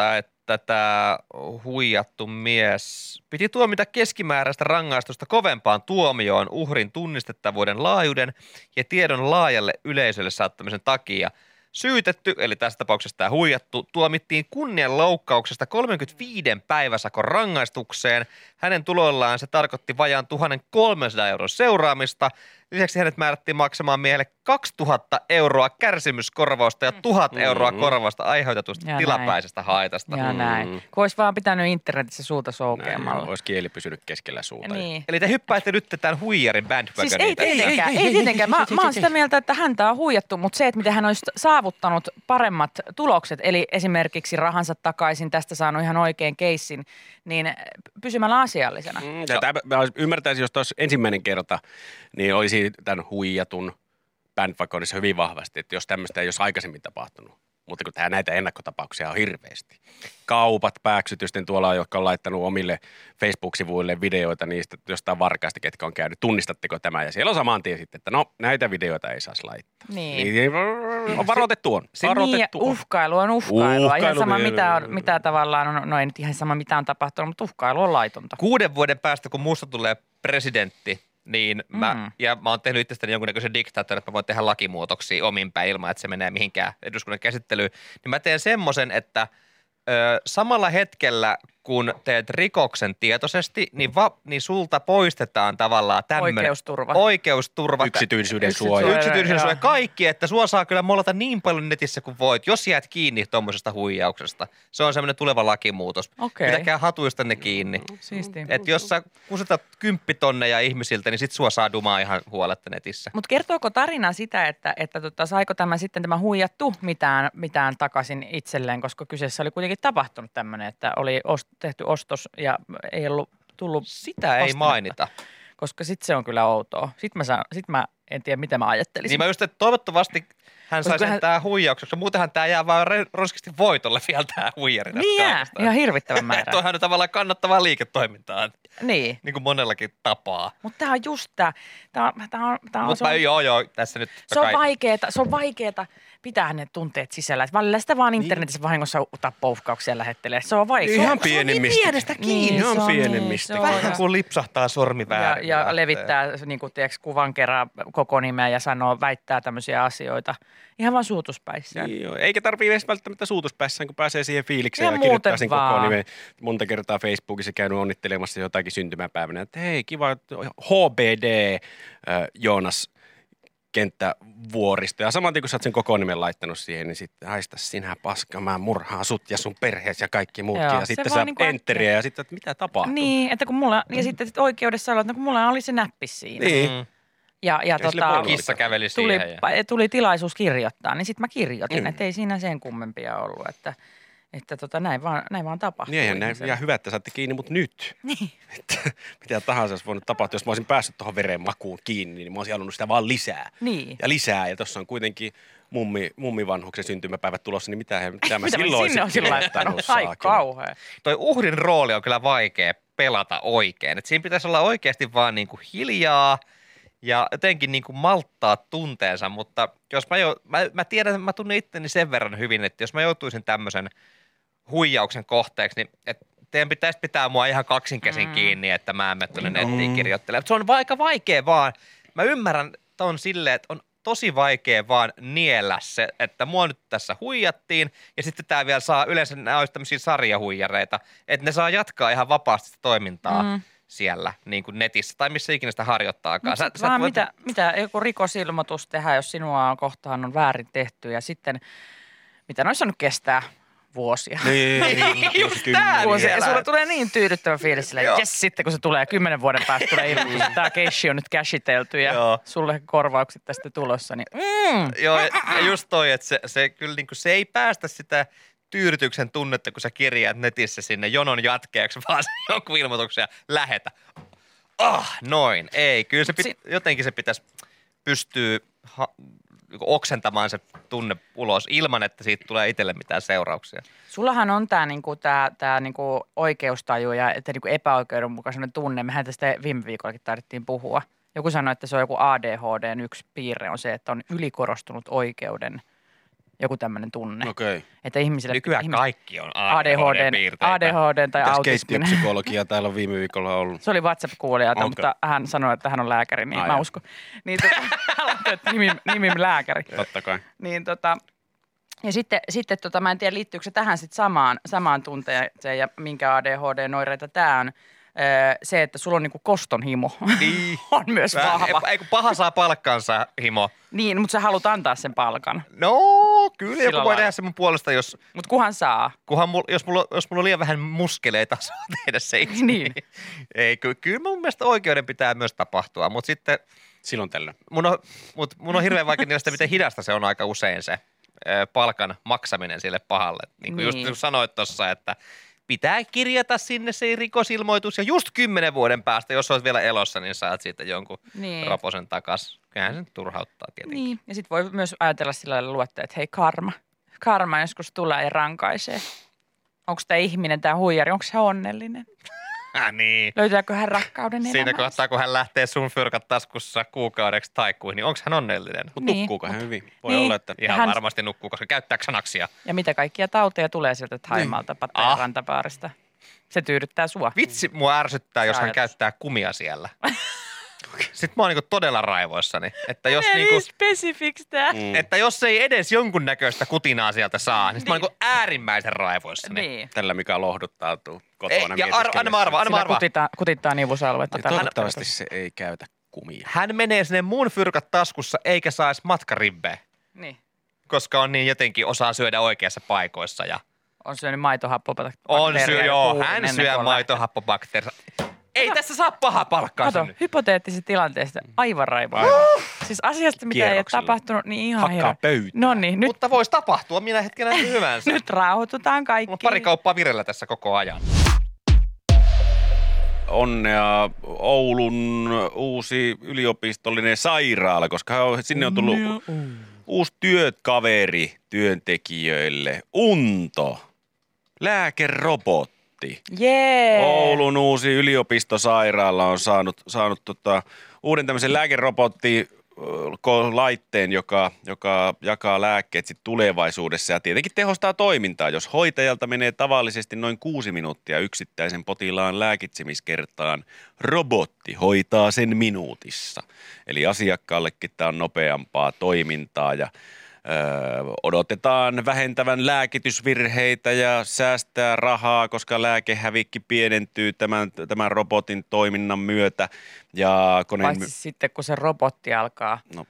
Speaker 6: että tämä huijattu mies piti tuomita keskimääräistä rangaistusta kovempaan tuomioon uhrin tunnistettavuuden laajuuden ja tiedon laajalle yleisölle saattamisen takia. Syytetty, eli tässä tapauksessa tämä huijattu, tuomittiin kunnianloukkauksesta kolmekymmentäviisi päiväsakon rangaistukseen. Hänen tuloillaan se tarkoitti vajaan tuhatkolmesataa euron seuraamista. Lisäksi hänet määrättiin maksamaan miehelle kaksituhatta euroa kärsimyskorvausta ja tuhat euroa korvausta aiheutetusta
Speaker 1: Ja
Speaker 6: tilapäisestä haitasta.
Speaker 1: Ja näin. Kun olisi vaan pitänyt internetissä suuta
Speaker 4: Näin,
Speaker 1: soukeamalla.
Speaker 4: olisi kieli pysynyt keskellä suuta.
Speaker 1: Niin.
Speaker 6: Eli te hyppäätte nyt tämän huijarin bandwagoniin.
Speaker 1: Siis ei
Speaker 6: tässä.
Speaker 1: tietenkään, ei, tietenkään. Mä, mä oon sitä mieltä, että häntä on huijattu, mutta se, että miten hän olisi saavuttanut paremmat tulokset, eli esimerkiksi rahansa takaisin, tästä saanut ihan oikein keissin, niin pysymällä asiallisena.
Speaker 4: Mm, tätä, mä ymmärtäisin, jos tuossa ensimmäinen kerta, niin olisi tämän huijatun bandwagonissa hyvin vahvasti, että jos tämmöistä ei olisi aikaisemmin tapahtunut. Mutta kun tää, näitä ennakkotapauksia on hirveästi. Kaupat pääksytysten tuolla, jotka on laittanut omille Facebook-sivuille videoita niistä jostain varkaista, ketkä on käynyt. Tunnistatteko tämä? Ja siellä on saman tien sitten, että no näitä videoita ei saisi laittaa.
Speaker 1: Niin.
Speaker 4: niin on varoitettu on.
Speaker 1: Niin,
Speaker 4: Varoitettu on.
Speaker 1: uhkailu on uhkailua. Ihan
Speaker 4: Uhkailu
Speaker 1: sama,
Speaker 4: vielä.
Speaker 1: mitä, on, mitä tavallaan on, no ei nyt ihan sama, mitä on tapahtunut, mutta uhkailu on laitonta.
Speaker 6: Kuuden vuoden päästä, kun musta tulee presidentti, niin mä,
Speaker 1: Mm.
Speaker 6: ja mä oon tehnyt itsestäni jonkunnäköisen diktaattorin, että mä voin tehdä lakimuutoksia omin päin ilman, että se menee mihinkään eduskunnan käsittelyyn, niin mä teen semmoisen, että ö, samalla hetkellä, kun teet rikoksen tietoisesti, niin, va, niin sulta poistetaan tavallaan tämmöinen
Speaker 1: Oikeusturva.
Speaker 6: oikeusturva.
Speaker 4: Yksityisyyden
Speaker 1: Yksityisyyden
Speaker 4: suoja.
Speaker 1: suoja.
Speaker 6: Yksityisyyden suoja.
Speaker 1: Joo.
Speaker 6: Kaikki, että sua saa kyllä mollata niin paljon netissä kuin voit, jos jäät kiinni tuommoisesta huijauksesta. Se on semmoinen tuleva lakimuutos.
Speaker 1: Okei.
Speaker 6: Pitäkää hatuistanne kiinni.
Speaker 1: Siistiä.
Speaker 6: Että jos sä kusetat kymppitonneja ihmisiltä, niin sit sua saa dumaa ihan huoletta netissä.
Speaker 1: Mutta kertooko tarina sitä, että, että tota, saiko tämä sitten tämä huijattu mitään, mitään takaisin itselleen, koska kyseessä oli kuitenkin tapahtunut tämmöinen, että oli ost, tehty ostos ja ei ollut tullut,
Speaker 6: Sitä ei
Speaker 1: vastinetta.
Speaker 6: mainita.
Speaker 1: koska sitten se on kyllä outoa. Sitten mä, saan, sit mä en tiedä, mitä mä ajattelisin.
Speaker 6: Niin mä just, että toivottavasti hän sai
Speaker 1: Koska
Speaker 6: sen
Speaker 1: hän-
Speaker 6: tää huijaukseksi. Muutenhan tää jää vaan re- roskisti voitolle vielä tää huijari tästä
Speaker 1: Niin jää,
Speaker 6: kaikesta.
Speaker 1: ihan hirvittävän määrä.
Speaker 6: Tuohan on tavallaan kannattavaa liiketoimintaa,
Speaker 1: Niin,
Speaker 6: niin kuin monellakin tapaa.
Speaker 1: mutta tämä on just tämä. Tämä on, tää on, tää on,
Speaker 6: Mutta
Speaker 1: se on,
Speaker 6: joo, joo, tässä nyt
Speaker 1: se on vaikeeta, se on vaikeeta pitää ne tunteet sisällä. Et välillä sitä vaan internetissä vahingossa ottaa poufkauksia lähettelee. Se on vaikea.
Speaker 4: Ihan
Speaker 1: Se on-
Speaker 4: pienemmistä.
Speaker 1: Se on niin pienestä kiinni.
Speaker 4: Ihan
Speaker 1: se on
Speaker 4: pienemmistä.
Speaker 1: se on.
Speaker 6: Vähän kuin lipsahtaa sormi
Speaker 1: ja,
Speaker 6: väärin.
Speaker 1: ja
Speaker 6: lähtee.
Speaker 1: levittää niin kuin, tiedätkö, kuvan kerran koko nimeä ja sanoo, väittää tämmöisiä asioita. Ihan vaan suutuspäissään.
Speaker 4: Niin joo. Eikä tarvii edes välttämättä suutuspäissään, kun pääsee siihen fiilikseen
Speaker 1: Ihan
Speaker 4: ja kirjoittaa
Speaker 1: muuten
Speaker 4: sen koko
Speaker 1: vaan.
Speaker 4: nimen. Monta kertaa Facebookissa käynyt onnittelemassa jotakin syntymäpäivänä, että hei kiva, H B D äh, Joonas kenttävuorista. Ja saman tien kun sä oot sen koko nimen laittanut siihen, niin sitten haista sinä paska, mä murhaan sut ja sun perheesi ja kaikki muutkin.
Speaker 1: Joo,
Speaker 4: ja
Speaker 1: se
Speaker 4: sitten
Speaker 1: vaan
Speaker 4: sä
Speaker 1: niinku
Speaker 4: enteriä ja sitten, että mitä tapahtuu.
Speaker 1: Niin, että kun mulla, ja sitten sit oikeudessa oli, että kun mulla oli se näppi siinä.
Speaker 4: Niin.
Speaker 6: Mm.
Speaker 1: Ja, ja
Speaker 4: Ei sille
Speaker 1: tota,
Speaker 4: voi olla
Speaker 6: Kissa käveli
Speaker 1: tuli,
Speaker 6: siihen. Ja...
Speaker 1: tuli tilaisuus kirjoittaa, niin sitten mä kirjoitin,
Speaker 4: Mm.
Speaker 1: että ei siinä sen kummempia ollut, että, että tota, näin, vaan, näin vaan tapahtuu.
Speaker 4: Niin eihän näin,
Speaker 1: ihmiselle.
Speaker 4: ja hyvä, että saatte kiinni, mutta nyt.
Speaker 1: Niin.
Speaker 4: Että mitä tahansa olisi voinut tapahtua, jos mä olisin päässyt tuohon verenmakuun kiinni, niin mä olisin halunnut sitä vaan lisää.
Speaker 1: Niin.
Speaker 4: Ja lisää, ja tuossa on kuitenkin mummi, mummivanhuksen syntymäpäivät tulossa, niin mitä, he- mitä mä
Speaker 1: Mitä mä
Speaker 4: silloin
Speaker 1: sinne
Speaker 4: olisin
Speaker 1: olisin laittanut?
Speaker 4: kirjoittanut
Speaker 1: Ai
Speaker 4: saakeli.
Speaker 1: kauhea.
Speaker 6: Toi uhrin rooli on kyllä vaikea pelata oikein. Et siinä pitäisi olla oikeasti vaan niinku hiljaa ja jotenkin niinku malttaa tunteensa, mutta jos mä, jo, mä, mä tiedän, että mä tunnen itteni sen verran hyvin, että jos mä joutuisin tämmöisen huijauksen kohteeksi, niin et teidän pitäisi pitää mua ihan kaksinkäsin
Speaker 1: Mm.
Speaker 6: kiinni, että mä en mene tuonne nettiin kirjoittelemaan. Se on aika vaikea vaan. Mä ymmärrän ton silleen, että on tosi vaikea vaan niellä se, että mua nyt tässä huijattiin ja sitten tää vielä saa, yleensä nämä olisi tämmöisiä sarjahuijareita, että ne saa jatkaa ihan vapaasti sitä toimintaa
Speaker 1: Mm.
Speaker 6: siellä niin kuin netissä tai missä ikinä sitä harjoittaakaan.
Speaker 1: Mut
Speaker 6: Sä-
Speaker 1: sit
Speaker 6: sä et
Speaker 1: vaan
Speaker 6: voi-
Speaker 1: mitä, mitä joku rikosilmoitus tehdään, jos sinua on kohtaan on väärin tehty ja sitten, mitä noissa nyt kestää vuosia.
Speaker 4: Niin,
Speaker 6: Just tää
Speaker 1: Vuosia. Ja
Speaker 6: vielä.
Speaker 1: sulla tulee niin tyydyttävä fiilis sille,
Speaker 6: Joo.
Speaker 1: että jes, sitten kun se tulee kymmenen vuoden päästä tulee ilmoitus, että tämä keissi on nyt cashitelty ja
Speaker 6: Joo.
Speaker 1: sulle korvaukset tästä tulossa, niin mm,
Speaker 6: Joo, ja ja just toi, että se, se kyllä niin kuin, se ei päästä sitä tyydytyksen tunnetta, kun sä kirjaat netissä sinne jonon jatkeeksi, vaan se jonkun ilmoituksen ja lähetä. Ah, noin. Ei, kyllä se pit,
Speaker 1: Si-
Speaker 6: jotenkin se pitäisi pystyä ha, niinku oksentamaan se tunne ulos ilman, että siitä tulee itselle mitään seurauksia.
Speaker 1: sullahan on tämä niinku, tää, tää, niinku oikeustaju ja että niinku epäoikeudenmukaisuuden tunne. Mehän tästä viime viikollakin taidettiin puhua. Joku sanoi, että se on joku A D H D:n yksi piirre on se, että on ylikorostunut oikeuden joku tämmöinen tunne.
Speaker 4: Okei. Okay.
Speaker 1: Että ihmisille...
Speaker 6: Nykyään
Speaker 1: ihmiset,
Speaker 6: kaikki on
Speaker 1: A D H D,
Speaker 6: A D H D-piirteitä.
Speaker 1: A D H D tai
Speaker 4: Mitäs
Speaker 1: autisminen.
Speaker 4: keittiöpsykologia täällä on viime viikolla ollut?
Speaker 1: Se oli WhatsApp-kuulijalta,
Speaker 4: Okei.
Speaker 1: mutta hän sanoi, että hän on lääkäri, niin
Speaker 4: Ai
Speaker 1: mä
Speaker 4: joo.
Speaker 1: uskon. Niin tota, hän laittoi, että nimi, nimi lääkäri.
Speaker 4: Totta kai.
Speaker 1: Niin tota, ja sitten, sitten tota, mä en tiedä, liittyykö se tähän sit samaan, samaan tunteeseen ja minkä A D H D-noireita tämä on. Öö, se, että sulla on niinku kostonhimo
Speaker 6: Niin.
Speaker 1: on myös vahva.
Speaker 6: Ei kun paha saa palkkansa, himo.
Speaker 1: Niin, mutta sä haluat antaa sen palkan.
Speaker 6: No, kyllä
Speaker 1: Sillä
Speaker 6: joku voi
Speaker 1: lailla.
Speaker 6: tehdä sen mun puolesta, jos,
Speaker 1: Mutta kuhan saa.
Speaker 6: kunhan mul, jos, mulla, jos mulla on liian vähän muskeleita, saa tehdä se itse.
Speaker 1: Niin.
Speaker 6: Ei, kyllä, kyllä mun mielestä oikeuden pitää myös tapahtua, mutta sitten
Speaker 4: Silloin tällöin.
Speaker 6: mun on, mut mun on hirveän vaikea niistä, miten hidasta se on aika usein se ö, palkan maksaminen sille pahalle. Niin kuin
Speaker 1: Niin.
Speaker 6: just sanoit tuossa, että pitää kirjata sinne se rikosilmoitus ja just kymmenen vuoden päästä, jos olet vielä elossa, niin saat siitä jonkun
Speaker 1: Niin.
Speaker 6: roposen takas. Kyllähän se nyt turhauttaa tietenkin.
Speaker 1: Niin. Ja sitten voi myös ajatella sillä lailla luottaa, että hei karma. Karma joskus tulee ja rankaisee. Onko tämä ihminen, tämä huijari, onko se onnellinen?
Speaker 6: Äh, niin.
Speaker 1: Löytääkö hän rakkauden
Speaker 6: Siinä
Speaker 1: elämäänsä?
Speaker 6: kohtaa, kun hän lähtee sun fyrkat taskussa kuukaudeksi taikkuihin, niin onko hän onnellinen?
Speaker 4: Mutta
Speaker 1: Niin.
Speaker 4: nukkuuko hän hyvin? Voi
Speaker 1: Niin.
Speaker 4: olla, että...
Speaker 6: Ihan
Speaker 1: Hän-
Speaker 6: varmasti nukkuu, koska käyttääkö sanaksia?
Speaker 1: Ja mitä kaikkia tauteja tulee sieltä Thaimalta,
Speaker 4: Niin.
Speaker 1: Pattajan
Speaker 6: Ah.
Speaker 1: rantapaarista. Se tyydyttää sua.
Speaker 6: Vitsi, mua ärsyttää, jos hän
Speaker 1: Ajatus.
Speaker 6: käyttää kumia siellä. Sitten mä oon niinku todella raivoissani, että jos,
Speaker 1: Meni
Speaker 6: niinku,
Speaker 1: spesifiksi tää.
Speaker 4: Mm.
Speaker 6: että jos ei edes jonkunnäköistä kutinaa sieltä saa, niin sit mä oon niinku äärimmäisen raivoissani.
Speaker 1: Niin.
Speaker 4: Tällä mikä lohduttautuu kotona
Speaker 6: Ei, ja ar- anna mä arvaa, anna mä
Speaker 1: Sillä
Speaker 6: arvaa.
Speaker 1: kutittaa, kutittaa nivusaluetta.
Speaker 4: Ja
Speaker 1: tällä
Speaker 4: toivottavasti
Speaker 1: hetkellä.
Speaker 4: se ei käytä kumia.
Speaker 6: Hän menee sinne mun fyrkat taskussa eikä saa edes matkaribbeä,
Speaker 1: Niin.
Speaker 6: koska on niin jotenkin osaa syödä oikeassa paikoissa. Ja
Speaker 1: On syönyt maitohappobakteeria.
Speaker 6: on syö, joo,
Speaker 1: kuurin
Speaker 6: hän
Speaker 1: ennen
Speaker 6: syö
Speaker 1: kuin on
Speaker 6: maitohappobakteeria. Ei tässä saa paha palkkaa.
Speaker 1: Kato,
Speaker 6: synny.
Speaker 1: hypoteettisesta tilanteesta aivan raivoa. Siis asiasta, mitä ei ole
Speaker 4: Kierroksilla.
Speaker 1: tapahtunut, niin ihan
Speaker 4: Hakkaa
Speaker 1: hirveä.
Speaker 4: pöytään.
Speaker 1: No niin, nyt,
Speaker 6: Mutta voisi tapahtua minä hetkenä hyvänsä.
Speaker 1: nyt rauhoitutaan kaikki.
Speaker 6: Mulla on pari kauppaa vireillä tässä koko ajan.
Speaker 4: Onnea Oulun uusi yliopistollinen sairaala, koska sinne on tullut uusi työkaveri työntekijöille. Unto, lääkerobotti.
Speaker 1: Jee!
Speaker 4: Oulun uusi yliopistosairaala on saanut, saanut tota, uuden tämmöisen lääkerobotti ko- laitteen, joka, joka jakaa lääkkeet sit tulevaisuudessa ja tietenkin tehostaa toimintaa. Jos hoitajalta menee tavallisesti noin kuusi minuuttia yksittäisen potilaan lääkitsemiskertaan, robotti hoitaa sen minuutissa. Eli asiakkaallekin tämä on nopeampaa toimintaa ja Öö, odotetaan vähentävän lääkitysvirheitä ja säästää rahaa, koska lääkehävikki pienentyy tämän, tämän robotin toiminnan myötä. Ja koneen...
Speaker 1: Paitsi sitten, kun se robotti alkaa,
Speaker 4: No.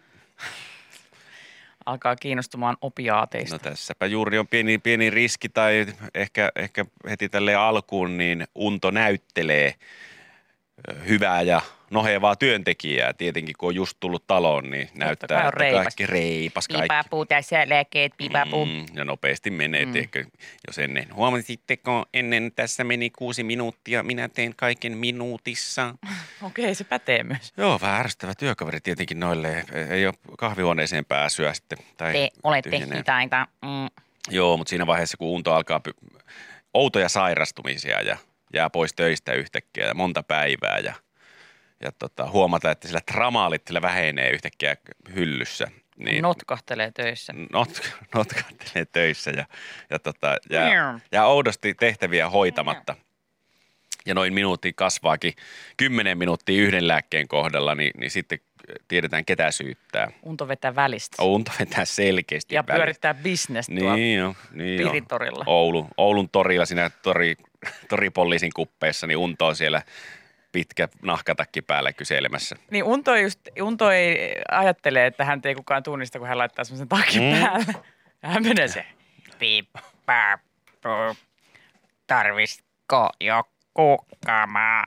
Speaker 1: alkaa kiinnostumaan opiaateista.
Speaker 4: No tässäpä juuri on pieni, pieni riski tai ehkä, ehkä heti tälle alkuun, niin Unto näyttelee ö, hyvää ja nohevaa työntekijää. Tietenkin kun on just tullut taloon, niin näyttää,
Speaker 1: kai on
Speaker 4: että
Speaker 1: reipas.
Speaker 4: kaikki reipas. Kaikki.
Speaker 1: Pipapuu tässä lääkeet, pipapuu.
Speaker 4: Mm, ja nopeasti menee, mm. tiedätkö, jos ennen. Huomasitteko, ennen tässä meni kuusi minuuttia, minä teen kaiken minuutissa.
Speaker 1: Okei, se pätee myös.
Speaker 4: Joo, vähän ärsyttävä työkaveri tietenkin noille. Ei ole kahvihuoneeseen pääsyä sitten. Tai
Speaker 1: Te olette
Speaker 4: tyhjenee.
Speaker 1: hitaita. Mm.
Speaker 4: Joo, mutta siinä vaiheessa, kun Unto alkaa py- outoja sairastumisia ja jää pois töistä yhtäkkiä ja monta päivää ja, ja tota, huomata, että sillä tramaalit sillä vähenee yhtäkkiä hyllyssä. Niin
Speaker 1: Notkahtelee töissä.
Speaker 4: not, notkahtelee töissä ja, ja tota, jää,
Speaker 1: Miau.
Speaker 4: jää oudosti tehtäviä hoitamatta. Ja noin minuutti kasvaakin kymmenen minuuttia yhden lääkkeen kohdalla, niin, niin sitten tiedetään ketä syyttää.
Speaker 1: Unto vetää välistä.
Speaker 4: Unto vetää selkeästi
Speaker 1: Ja
Speaker 4: välistä.
Speaker 1: pyörittää bisnestä tuolla
Speaker 4: Niin jo, niin jo.
Speaker 1: Piritorilla.
Speaker 4: Oulun, Oulun torilla siinä tori, toripoliisin kuppeessa, niin Unto on siellä pitkä nahkatakki päällä kyselemässä.
Speaker 1: Niin Unto, just, Unto ei ajattele, että hän ei kukaan tunnista, kun hän laittaa semmoisen takin
Speaker 4: Mm.
Speaker 1: mm. päälle. Ja hän menee se. Pipapu, tarvisiko joku kamaa?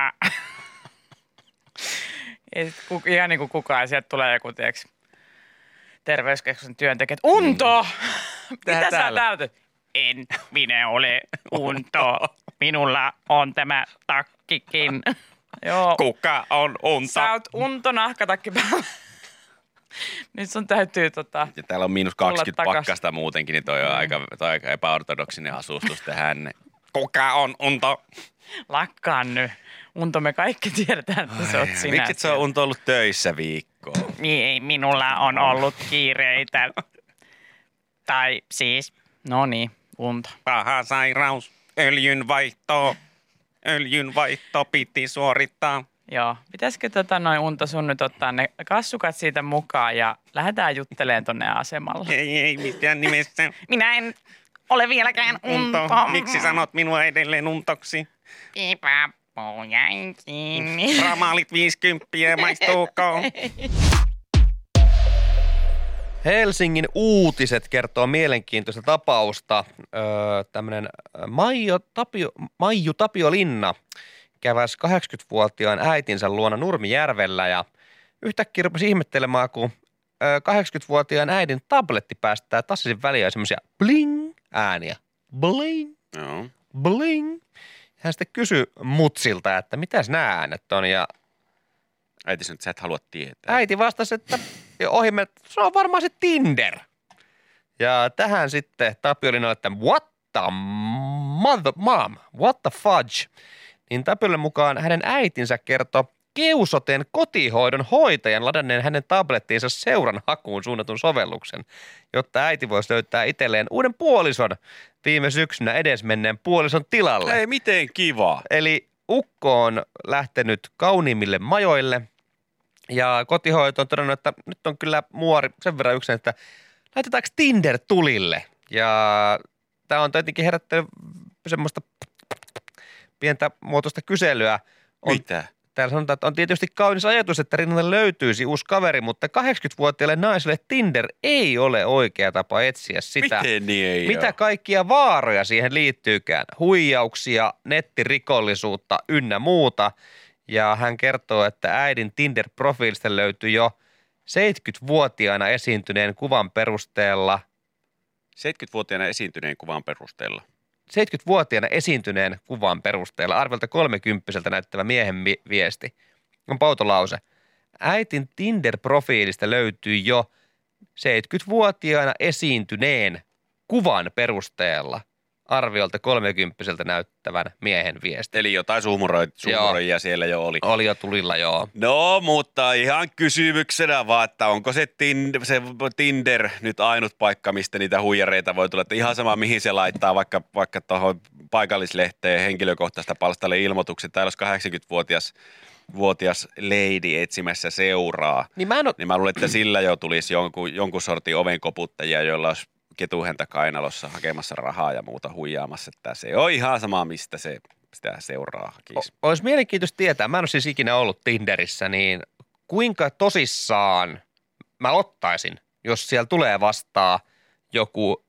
Speaker 1: Ja sit ku, ihan niin kuin kukaan, sieltä tulee joku, tiiäks, terveyskeskuksen työntekijät. Unto! Mitä sä
Speaker 4: täällä?
Speaker 1: täytät? En minä ole Unto. Minulla on tämä takkikin. Joo.
Speaker 4: Kuka on Unto?
Speaker 1: Sä oot Unto nahkatakki päällä. Nyt sun täytyy tota...
Speaker 4: Ja täällä on miinus
Speaker 1: Tulla
Speaker 4: kaksikymmentä
Speaker 1: takas.
Speaker 4: pakkasta muutenkin, niin toi on aika, toi on aika epäortodoksinen asustus tähän. Kuka on Unto?
Speaker 1: Lakkaan nyt. Unto, me kaikki tiedetään, että se oot sinä.
Speaker 4: Miksi se on Unto ollut töissä viikkoa?
Speaker 1: Niin, ei minulla on ollut kiireitä. Tai siis, no niin, unta.
Speaker 4: Paha sairaus, öljynvaihto. Öljynvaihto piti suorittaa.
Speaker 1: Joo, pitäisikö tota noin unta sun nyt ottaa ne kassukat siitä mukaan ja lähdetään juttelemaan tonne asemalle?
Speaker 4: Ei, ei mitään nimessä.
Speaker 1: Minä en ole vieläkään
Speaker 4: Unto,
Speaker 1: unto.
Speaker 4: miksi sanot minua edelleen untoksi?
Speaker 1: Pipapo jäin kiinni.
Speaker 4: Ramaalit viisikymppiä, maistuuko?
Speaker 6: Helsingin Uutiset kertoo mielenkiintoista tapausta. Öö, tämmöinen Maiju Tapio, Maiju Tapio Linna käväsi kahdeksankymmentävuotiaan äitinsä luona Nurmijärvellä ja yhtäkkiä rupesi ihmettelemään, kun öö, kahdeksankymmentävuotiaan äidin tabletti päästää tasaisin väliä semmoisia bling ääniä. Bling,
Speaker 4: Joo.
Speaker 6: bling. Hän sitten kysyi mutsilta, että mitäs nämä äänet on ja
Speaker 4: Äiti sanoi, että sä et halua tietää.
Speaker 6: äiti vastasi, että ohi me, se on varmaan se Tinder. Ja tähän sitten Tapio Linnalle, että what the mother, mom, what the fudge. Niin Tapiolle mukaan hänen äitinsä kertoi Keusoten kotihoidon hoitajan ladanneen hänen tablettiinsa seuran hakuun suunnatun sovelluksen, jotta äiti voisi löytää itselleen uuden puolison viime syksynä edesmenneen puolison tilalle.
Speaker 4: Ei, miten kiva.
Speaker 6: Eli ukko on lähtenyt kauniimmille majoille ja kotihoito on todennut, että nyt on kyllä muori sen verran yksin, että laitetaanko Tinder tulille. Ja tämä on tietenkin herättänyt semmoista pientä muotoista kyselyä. On,
Speaker 4: Mitä?
Speaker 6: täällä sanotaan, että on tietysti kaunis ajatus, että rinnalle löytyisi uusi kaveri, mutta kahdeksankymmentävuotiaalle naiselle Tinder ei ole oikea tapa etsiä sitä.
Speaker 4: Miten niin ei
Speaker 6: Mitä
Speaker 4: ole?
Speaker 6: kaikkia vaaroja siihen liittyykään? Huijauksia, nettirikollisuutta ynnä muuta. Ja hän kertoo, että äidin Tinder-profiilista löytyi jo seitsemänkymmentävuotiaana esiintyneen kuvan perusteella,
Speaker 4: seitsemänkymmentävuotiaana esiintyneen kuvan perusteella.
Speaker 6: seitsemänkymmentävuotiaana esiintyneen kuvan perusteella arviolta kolmekymppiseltä näyttävä miehen vi- viesti. On pautolause. Äitin Tinder-profiilista löytyi jo seitsemänkymmentävuotiaana esiintyneen kuvan perusteella arviolta kolmekymppiseltä näyttävän miehen viesti.
Speaker 4: Eli jotain suhmuroja, suhmuroja siellä jo oli.
Speaker 6: Oli jo tulilla, joo.
Speaker 4: No, mutta ihan kysymyksenä vaan, että onko se Tinder, se Tinder nyt ainut paikka, mistä niitä huijareita voi tulla. Että ihan sama, mihin se laittaa, vaikka, vaikka tuohon paikallislehteen henkilökohtaista palstalle ilmoitukset. Täällä olisi kahdeksankymmentävuotias vuotias lady etsimässä seuraa.
Speaker 6: Niin mä en oo...
Speaker 4: Niin mä luulen, että sillä jo tulisi jonkun, jonkun sortin ovenkoputtajia, joilla olisi ketuhäntä kainalossa hakemassa rahaa ja muuta huijaamassa. Että se on ihan sama, mistä se sitä seuraa hakisi.
Speaker 6: O- olisi mielenkiintoista tietää, mä en ole siis ikinä ollut Tinderissä, niin kuinka tosissaan mä ottaisin, jos siellä tulee vastaan joku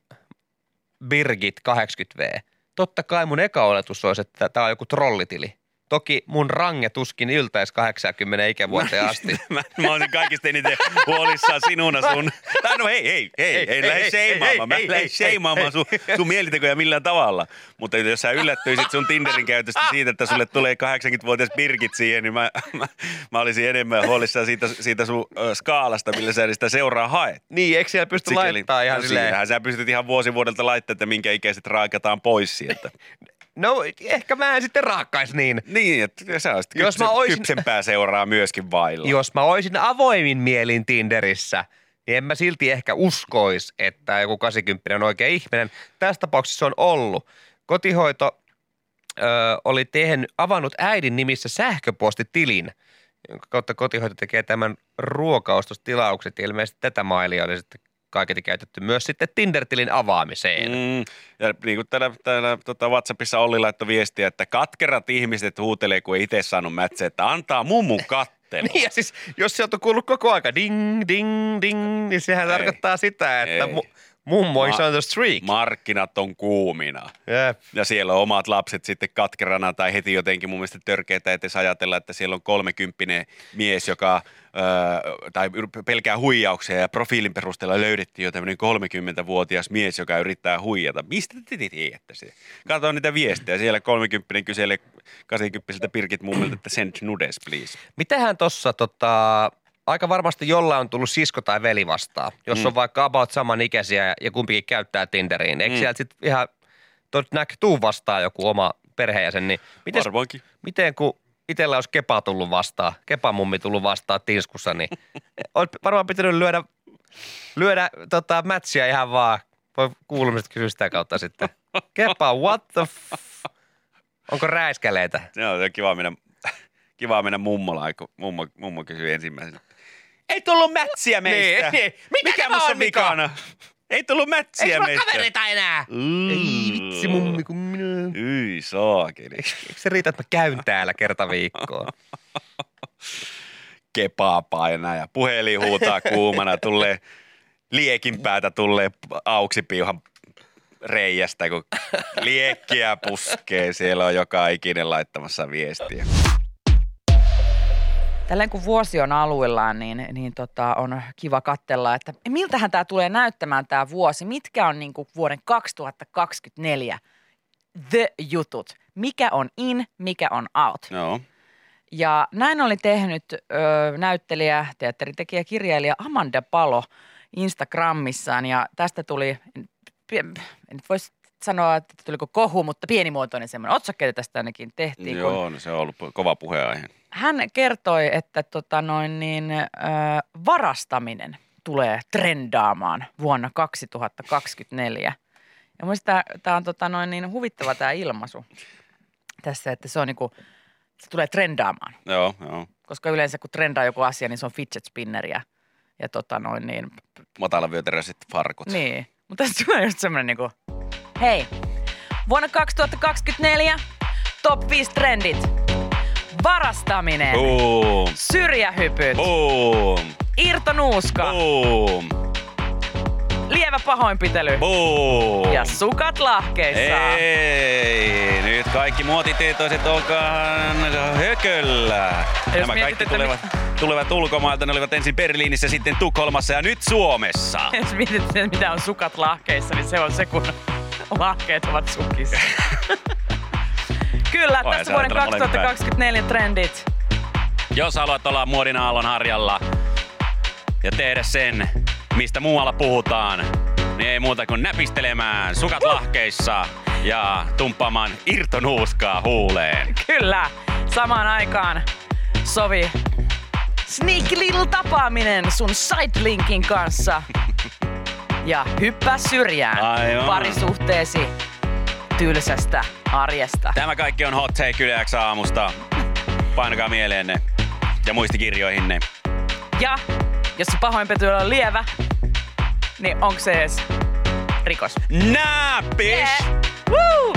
Speaker 6: Birgit kahdeksankymmentä vuotias. Totta kai mun eka oletus olisi, että tää on joku trollitili. Toki mun range tuskin yltäisi kahdeksankymmentä ikävuoteen asti.
Speaker 4: Mä, mä olisin kaikista eniten huolissaan sinuna sun. Tai no hei, hei, hei, hei, hei lähde seimaamaan. Mä lähde seimaamaan sun, sun mielitekoja millään tavalla. Mutta jos sä yllättyisit sun Tinderin käytöstä siitä, että sulle tulee kahdeksankymmentävuotias Birgit siihen, niin mä, mä, mä olisin enemmän huolissaan siitä, siitä sun ö, skaalasta, millä sä sitä seuraa haet.
Speaker 6: Niin, eikö siellä pysty
Speaker 4: Sikäli-
Speaker 6: laittamaan ihan
Speaker 4: no,
Speaker 6: silleen?
Speaker 4: siinähän sä pystyt ihan vuosi vuodelta laittamaan, että minkä ikäiset raakataan pois sieltä.
Speaker 6: No ehkä mä en sitten raakkaisi niin.
Speaker 4: Niin, että sä olisit
Speaker 6: Jos
Speaker 4: kypsen,
Speaker 6: mä oisin-
Speaker 4: kypsempää seuraa myöskin vailla.
Speaker 6: Jos mä olisin avoimin mielin Tinderissä, niin en mä silti ehkä uskoisi, että joku kahdeksankymmentä on oikea ihminen. Tässä tapauksessa se on ollut. Kotihoito ö, oli tehnyt, avannut äidin nimissä sähköpostitilin, jonka kautta kotihoito tekee tämän ruokaostostilaukset. Ja ilmeisesti tätä mailia oli sitten kaiketi käytetty myös sitten Tinder-tilin avaamiseen.
Speaker 4: Mm, ja niin kuin täällä, täällä tota WhatsAppissa Olli laittoi viestiä, että katkerat ihmiset huutelee, kun ei itse saanut mätsää, että antaa mummun kattella.
Speaker 6: Niin ja siis, jos sieltä on kuullut koko aika ding, ding, ding, niin sehän
Speaker 4: Ei.
Speaker 6: tarkoittaa sitä, että
Speaker 4: Ei.
Speaker 6: mu, mummo is
Speaker 4: Ma-
Speaker 6: on the streak.
Speaker 4: Markkinat on kuumina.
Speaker 6: Jep.
Speaker 4: Ja siellä on omat lapset sitten katkerana tai heti jotenkin mun mielestä törkeätä, että ajatella, että siellä on kolmekymppinen mies, joka öö, tai pelkää huijauksia ja profiilin perusteella löydettiin jo tämmöinen kolmekymmentävuotias mies, joka yrittää huijata. Mistä te tiedätte se? Katsotaan niitä viestejä. Siellä kolmekymppinen kyselee kahdeksankymppiseltä Birgit mummilta, että send nudes, please.
Speaker 6: Mitähän tossa tota, aika varmasti jollain on tullut sisko tai veli vastaan, jos
Speaker 4: Mm.
Speaker 6: on vaikka about samanikäisiä ja kumpikin käyttää Tinderiin. Eikö
Speaker 4: Mm.
Speaker 6: sieltä sitten ihan todennäköisesti tuu vastaan joku oma perheenjäsen, niin miten,
Speaker 4: Varmaankin.
Speaker 6: miten kun itsellä olisi Kepa tullut vastaan, Kepa mummi tullut vastaan tinskussa, niin olisi varmaan pitänyt lyödä, lyödä tota, mätsiä ihan vaan Voi kuulumiset kysyä sitä kautta sitten. Kepa, what the f... Onko räiskäleitä?
Speaker 4: Se on kiva mennä, kiva mennä mummolaan, kun mummo, mummo kysyy ensimmäisenä. Ei tullut mätsiä meistä.
Speaker 6: Niin, niin. Mikä
Speaker 4: Mikä
Speaker 6: tämä
Speaker 4: musta
Speaker 6: on,
Speaker 4: on
Speaker 6: Mika?
Speaker 4: vikana? Ei tullut mätsiä
Speaker 6: Eikö sulla
Speaker 4: meistä.
Speaker 6: kavereita enää?
Speaker 4: Mm.
Speaker 6: Ei vitsi mummi, kun minä...
Speaker 4: Yi saakeli.
Speaker 6: Eikö se riitä, että mä käyn täällä kerta viikkoon?
Speaker 4: Kepaa painaa ja puhelin huutaa kuumana, tulee liekin päätä, tulee auksipiuhan reiästä, kun liekkiä puskee. Siellä on joka ikinen laittamassa viestiä.
Speaker 1: Tälleen kun vuosi on aluillaan, niin, niin tota, on kiva katsella, että miltähän tämä tulee näyttämään tämä vuosi. Mitkä on niin kuin vuoden kaksituhattakaksikymmentäneljä the-jutut? Mikä on in, mikä on out?
Speaker 4: No.
Speaker 1: Ja näin oli tehnyt ö, näyttelijä, teatteritekijä, kirjailija Amanda Palo Instagramissaan. Ja tästä tuli, en nyt voisi sanoa, että tuliko kohu, mutta pienimuotoinen semmoinen. Otsakkeita tästä ainakin tehtiin. kun
Speaker 4: Joo, no se on ollut kova puheenaihe.
Speaker 1: hän kertoi, että tota noin niin, ö, varastaminen tulee trendaamaan vuonna kaksituhattakaksikymmentäneljä. Ja mielestäni tämä on tota noin niin huvittava tämä ilmaisu tässä, että se on niinku, se tulee trendaamaan.
Speaker 4: Joo, joo.
Speaker 1: Koska yleensä kun trendaa joku asia, niin se on fidget spinneriä. Ja tota noin niin,
Speaker 4: Matalavyöteräiset farkut.
Speaker 1: niin. Mutta tässä tulee just semmoinen niinku, hei, vuonna kaksituhattakaksikymmentäneljä top viisi trendit. Varastaminen,
Speaker 4: Boom.
Speaker 1: syrjähypyt,
Speaker 4: Boom.
Speaker 1: irtonuuska,
Speaker 4: Boom.
Speaker 1: lievä pahoinpitely
Speaker 4: Boom.
Speaker 1: ja sukat lahkeissa.
Speaker 4: Ei, nyt kaikki muotitietoiset olkaan hököllä.
Speaker 1: Jos
Speaker 4: Nämä
Speaker 1: mietit,
Speaker 4: kaikki
Speaker 1: että
Speaker 4: tulevat, tulevat ulkomailta. Ne olivat ensin Berliinissä, sitten Tukholmassa ja nyt Suomessa.
Speaker 1: Jos mietit, että mitä on sukat lahkeissa, niin se on se, kun lahkeet ovat sukissa. Kyllä,
Speaker 4: Voi,
Speaker 1: tässä
Speaker 4: sä
Speaker 1: vuoden
Speaker 4: ajattelet molemmin
Speaker 1: kaksituhattakaksikymmentäneljä trendit.
Speaker 4: Jos haluat olla muodin aallon harjalla ja tehdä sen, mistä muualla puhutaan, niin ei muuta kuin näpistelemään sukat lahkeissa ja tumppaamaan irtonuuskaa huuleen.
Speaker 1: Kyllä, samaan aikaan sovi sneaky little tapaaminen sun sidelinkin kanssa. Ja hyppää syrjään
Speaker 4: Aivan.
Speaker 1: parisuhteesi tylsästä arjesta.
Speaker 4: Tämä kaikki on Hot Take Yle X aamusta. Painakaa mieleenne ja muistikirjoihinne.
Speaker 1: Ja jos se pahoinpitely on lievä, niin onko se edes rikos?
Speaker 4: Näpis!
Speaker 1: Yeah. Woo!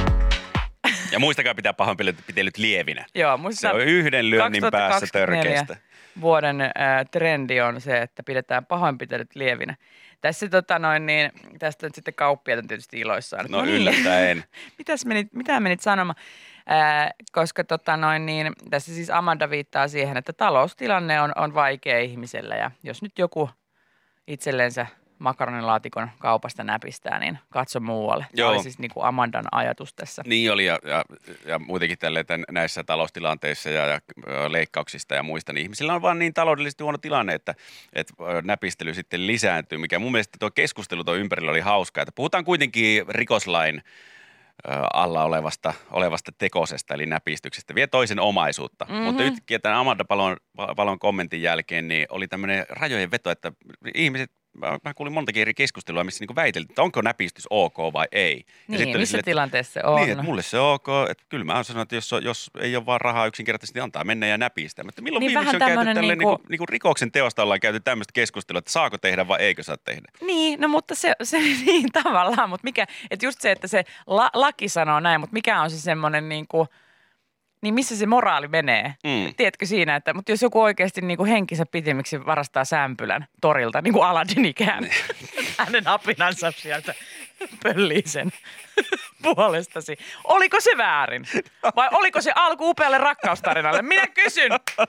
Speaker 4: Ja muistakaa pitää pahoinpitelyt lievinä.
Speaker 1: Joo,
Speaker 4: Se
Speaker 1: muista
Speaker 4: on yhden lyönnin päässä törkeästä.
Speaker 1: vuoden äh, trendi on se, että pidetään pahoinpitelyt lievinä. Tässä tota noin niin, tästä nyt sitten kauppiaat on tietysti iloissaan.
Speaker 4: No
Speaker 1: niin.
Speaker 4: yllättäen.
Speaker 1: Mitäs menit, mitä menit sanomaan? Ää, koska tota noin niin, tässä siis Amanda viittaa siihen, että taloustilanne on, on vaikea ihmisellä ja jos nyt joku itsellensä makaronilaatikon kaupasta näpistää, niin katso muualle. Tämä
Speaker 4: Joo.
Speaker 1: oli siis niin kuin Amandan ajatus tässä.
Speaker 4: Niin oli ja, ja, ja muutenkin tälle, että näissä taloustilanteissa ja, ja leikkauksista ja muista, niin ihmisillä on vaan niin taloudellisesti huono tilanne, että, että näpistely sitten lisääntyy, mikä mun mielestä tuo keskustelu tuo ympärillä oli hauskaa, että puhutaan kuitenkin rikoslain alla olevasta, olevasta tekosesta, eli näpistyksestä, vie toisen omaisuutta. Mm-hmm. Mutta yhtäkkiä tämän Amanda Palon, Palon kommentin jälkeen niin oli tämmöinen rajojen veto, että ihmiset, mä, mä kuulin montakin eri keskustelua, missä niinku väiteltiin, että onko näpistys ok vai ei.
Speaker 1: Niin, missä tilanteessa se on?
Speaker 4: Niin, että mulle se on ok, että kyllä mä oon sanonut, että jos, jos ei ole vaan rahaa yksinkertaisesti, niin antaa mennä ja näpistää. Mutta milloin
Speaker 1: Niin,
Speaker 4: viimeksi on
Speaker 1: vähän
Speaker 4: käyty tälleen
Speaker 1: niinku-
Speaker 4: niinku, niinku rikoksen teosta ollaan käyty tämmöistä keskustelua, että saako tehdä vai eikö saa tehdä.
Speaker 1: Niin, no mutta se, se niin tavallaan, mutta mikä, että just se, että se la, laki sanoo näin, mutta mikä on se semmoinen niin kuin, niin missä se moraali menee?
Speaker 4: Mm.
Speaker 1: Tiedätkö siinä, että mutta jos joku oikeasti niin kuin henkensä pitimiksi varastaa sämpylän torilta, niin kuin Aladdin ikään, hänen apinansa sieltä pöllii sen puolestasi. Oliko se väärin? Vai oliko se alku upealle rakkaustarinalle? Minä kysyn.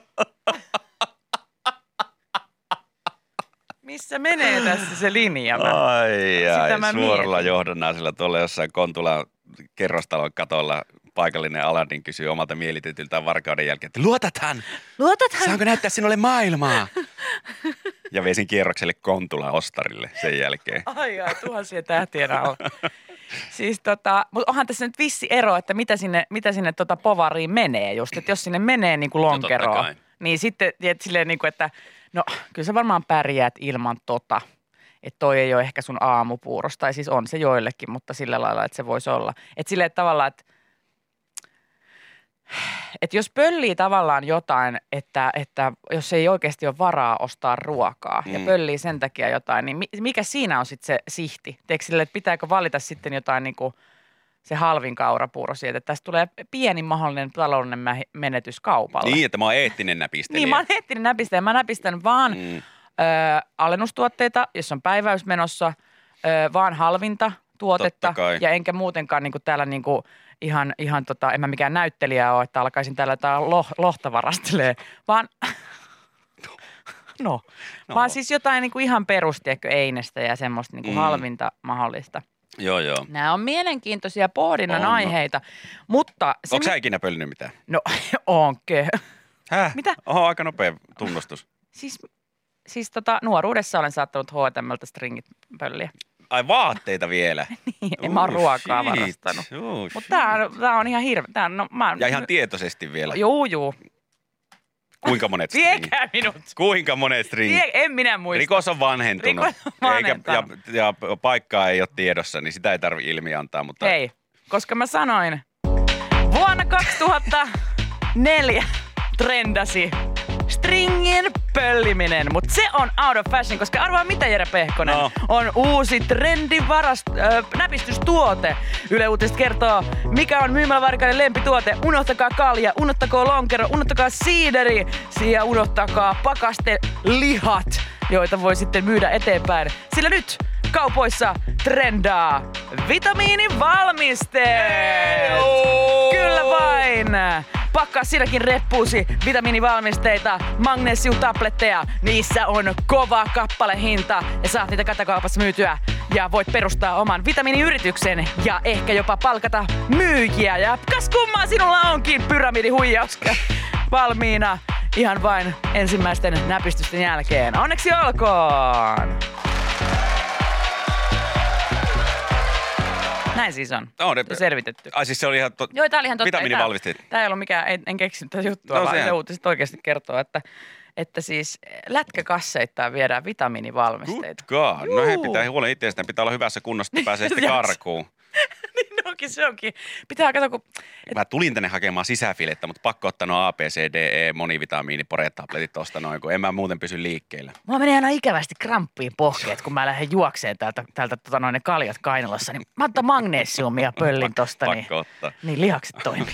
Speaker 1: Missä menee tässä se linja? Mä-
Speaker 4: Ai
Speaker 1: Sitä mä
Speaker 4: ai, suoralla
Speaker 1: mietin.
Speaker 4: johdannaisella tuolla jossain Kontulan kerrostalon katolla paikallinen Aladdin kysyy omalta mielitetyltään varkauden jälkeen, että luotathan,
Speaker 1: Luotathan.
Speaker 4: saanko näyttää sinulle maailmaa? Ja veisin kierrokselle Kontulan ostarille sen jälkeen.
Speaker 1: Ai ai, tuhansia tähtien alla. Siis tota, mutta onhan tässä nyt vissi ero, että mitä sinne, mitä sinne tota povariin menee just. Että jos sinne menee niin kuin
Speaker 4: No totta
Speaker 1: lonkeroon,
Speaker 4: kai.
Speaker 1: niin sitten tiedät, silleen niin kuin, että no kyllä sä varmaan pärjäät ilman tota. että toi ei ole ehkä sun aamupuuros. Tai siis on se joillekin, mutta sillä lailla, että se voisi olla. Että silleen että tavallaan, että että jos pöllii tavallaan jotain, että, että jos ei oikeasti ole varaa ostaa ruokaa mm. ja pöllii sen takia jotain, niin mikä siinä on sitten se sihti? Teekö sille, että pitääkö valita sitten jotain niin kuin se halvin kaurapuuro siitä, että tästä tulee pieni mahdollinen taloudellinen menetys kaupalle.
Speaker 4: Niin, että mä oon eettinen näpistelijä.
Speaker 1: Niin, mä oon eettinen näpistelijä. Mä näpistän vaan mm. ö, alennustuotteita, jos on päiväys menossa, ö, vaan halvinta tuotetta. Ja enkä muutenkaan niin kuin täällä niin kuin ihan, ihan tota, en mä mikään näyttelijä ole, että alkaisin täällä jotain loh, lohta varastelee, vaan no, no. vaan siis jotain niin kuin ihan perustiekö einestä ja semmoista niin kuin mm. halvinta mahdollista.
Speaker 4: Joo, joo.
Speaker 1: Nämä on mielenkiintoisia pohdinnan on, aiheita, mutta...
Speaker 4: Onko sä ikinä pöllinyt mitään?
Speaker 1: No, onke.
Speaker 4: Häh?
Speaker 1: Mitä?
Speaker 4: Oho, aika nopea tunnustus.
Speaker 1: Siis, siis tota, nuoruudessa olen saattanut H and M:ltä stringit pölliä.
Speaker 4: Ai vaatteita vielä?
Speaker 1: Niin, en uh, mä oon ruokaa shit. varastanut. Uh, Mutta tää, tää on ihan hirveä. Tää, no, mä...
Speaker 4: Ja ihan tietoisesti vielä?
Speaker 1: Juu, juu.
Speaker 4: Kuinka monet stringit?
Speaker 1: Viekää minut.
Speaker 4: Kuinka monet stringit?
Speaker 1: Vie, en minä muista.
Speaker 4: Rikos on vanhentunut.
Speaker 1: Rikos on vanhentunut.
Speaker 4: Eikä, ja, ja paikkaa ei ole tiedossa, niin sitä ei tarvitse ilmi antaa. Mutta...
Speaker 1: Hei, koska mä sanoin, vuonna kaksituhattaneljä trendasi stringin pölliminen, mutta se on out of fashion, koska arvaa mitä, Jere Pehkonen, no. on uusi trendi varast, äh, näpistystuote. Yle Uutiset kertoo, mikä on myymälävarkaiden lempituote. Unohtakaa kalja, unohtakaa lonkero, unohtakaa siideri ja unohtakaa pakastelihat, joita voi sitten myydä eteenpäin. Sillä nyt kaupoissa trendaa vitamiinivalmisteet. Kyllä vain. Pakkaa sinäkin reppuusi vitamiinivalmisteita, magnesiumtabletteja. Niissä on kova kappalehinta ja saat niitä katakaupassa myytyä. Ja voit perustaa oman vitamiiniyrityksen ja ehkä jopa palkata myyjiä. Ja kas kummaa, sinulla onkin pyramidihuijaus valmiina ihan vain ensimmäisten näpistysten jälkeen. Onneksi olkoon! Näin siis on.
Speaker 4: On,
Speaker 1: ne, selvitetty.
Speaker 4: Ai siis se oli ihan to-
Speaker 1: Joo, tää oli ihan totta.
Speaker 4: vitamiinivalmisteet.
Speaker 1: Tää ei ollut mikään, en, en keksinyt tätä juttua, no, vaan ne uutiset oikeasti kertoo, että, että siis lätkäkasseittain viedään vitamiinivalmisteita.
Speaker 4: Good God. Juu. No he pitää huolen itseestään, pitää olla hyvässä kunnossa, että pääsee sitten karkuun.
Speaker 1: Niin onkin, se onkin. Pitää katsoa, kun...
Speaker 4: Et... Mä tulin tänne hakemaan sisäfilettä, mutta pakko ottaa nuo A, B, C, D, E, monivitamiiniporetabletit tosta noin, kun en mä muuten pysy liikkeellä.
Speaker 1: Mulla menee aina ikävästi kramppiin pohkeet, kun mä lähden juokseen täältä, täältä tota noin ne kaljat kainalossa, niin mä otan magnesiumia pöllin tosta, niin, niin lihakset toimii.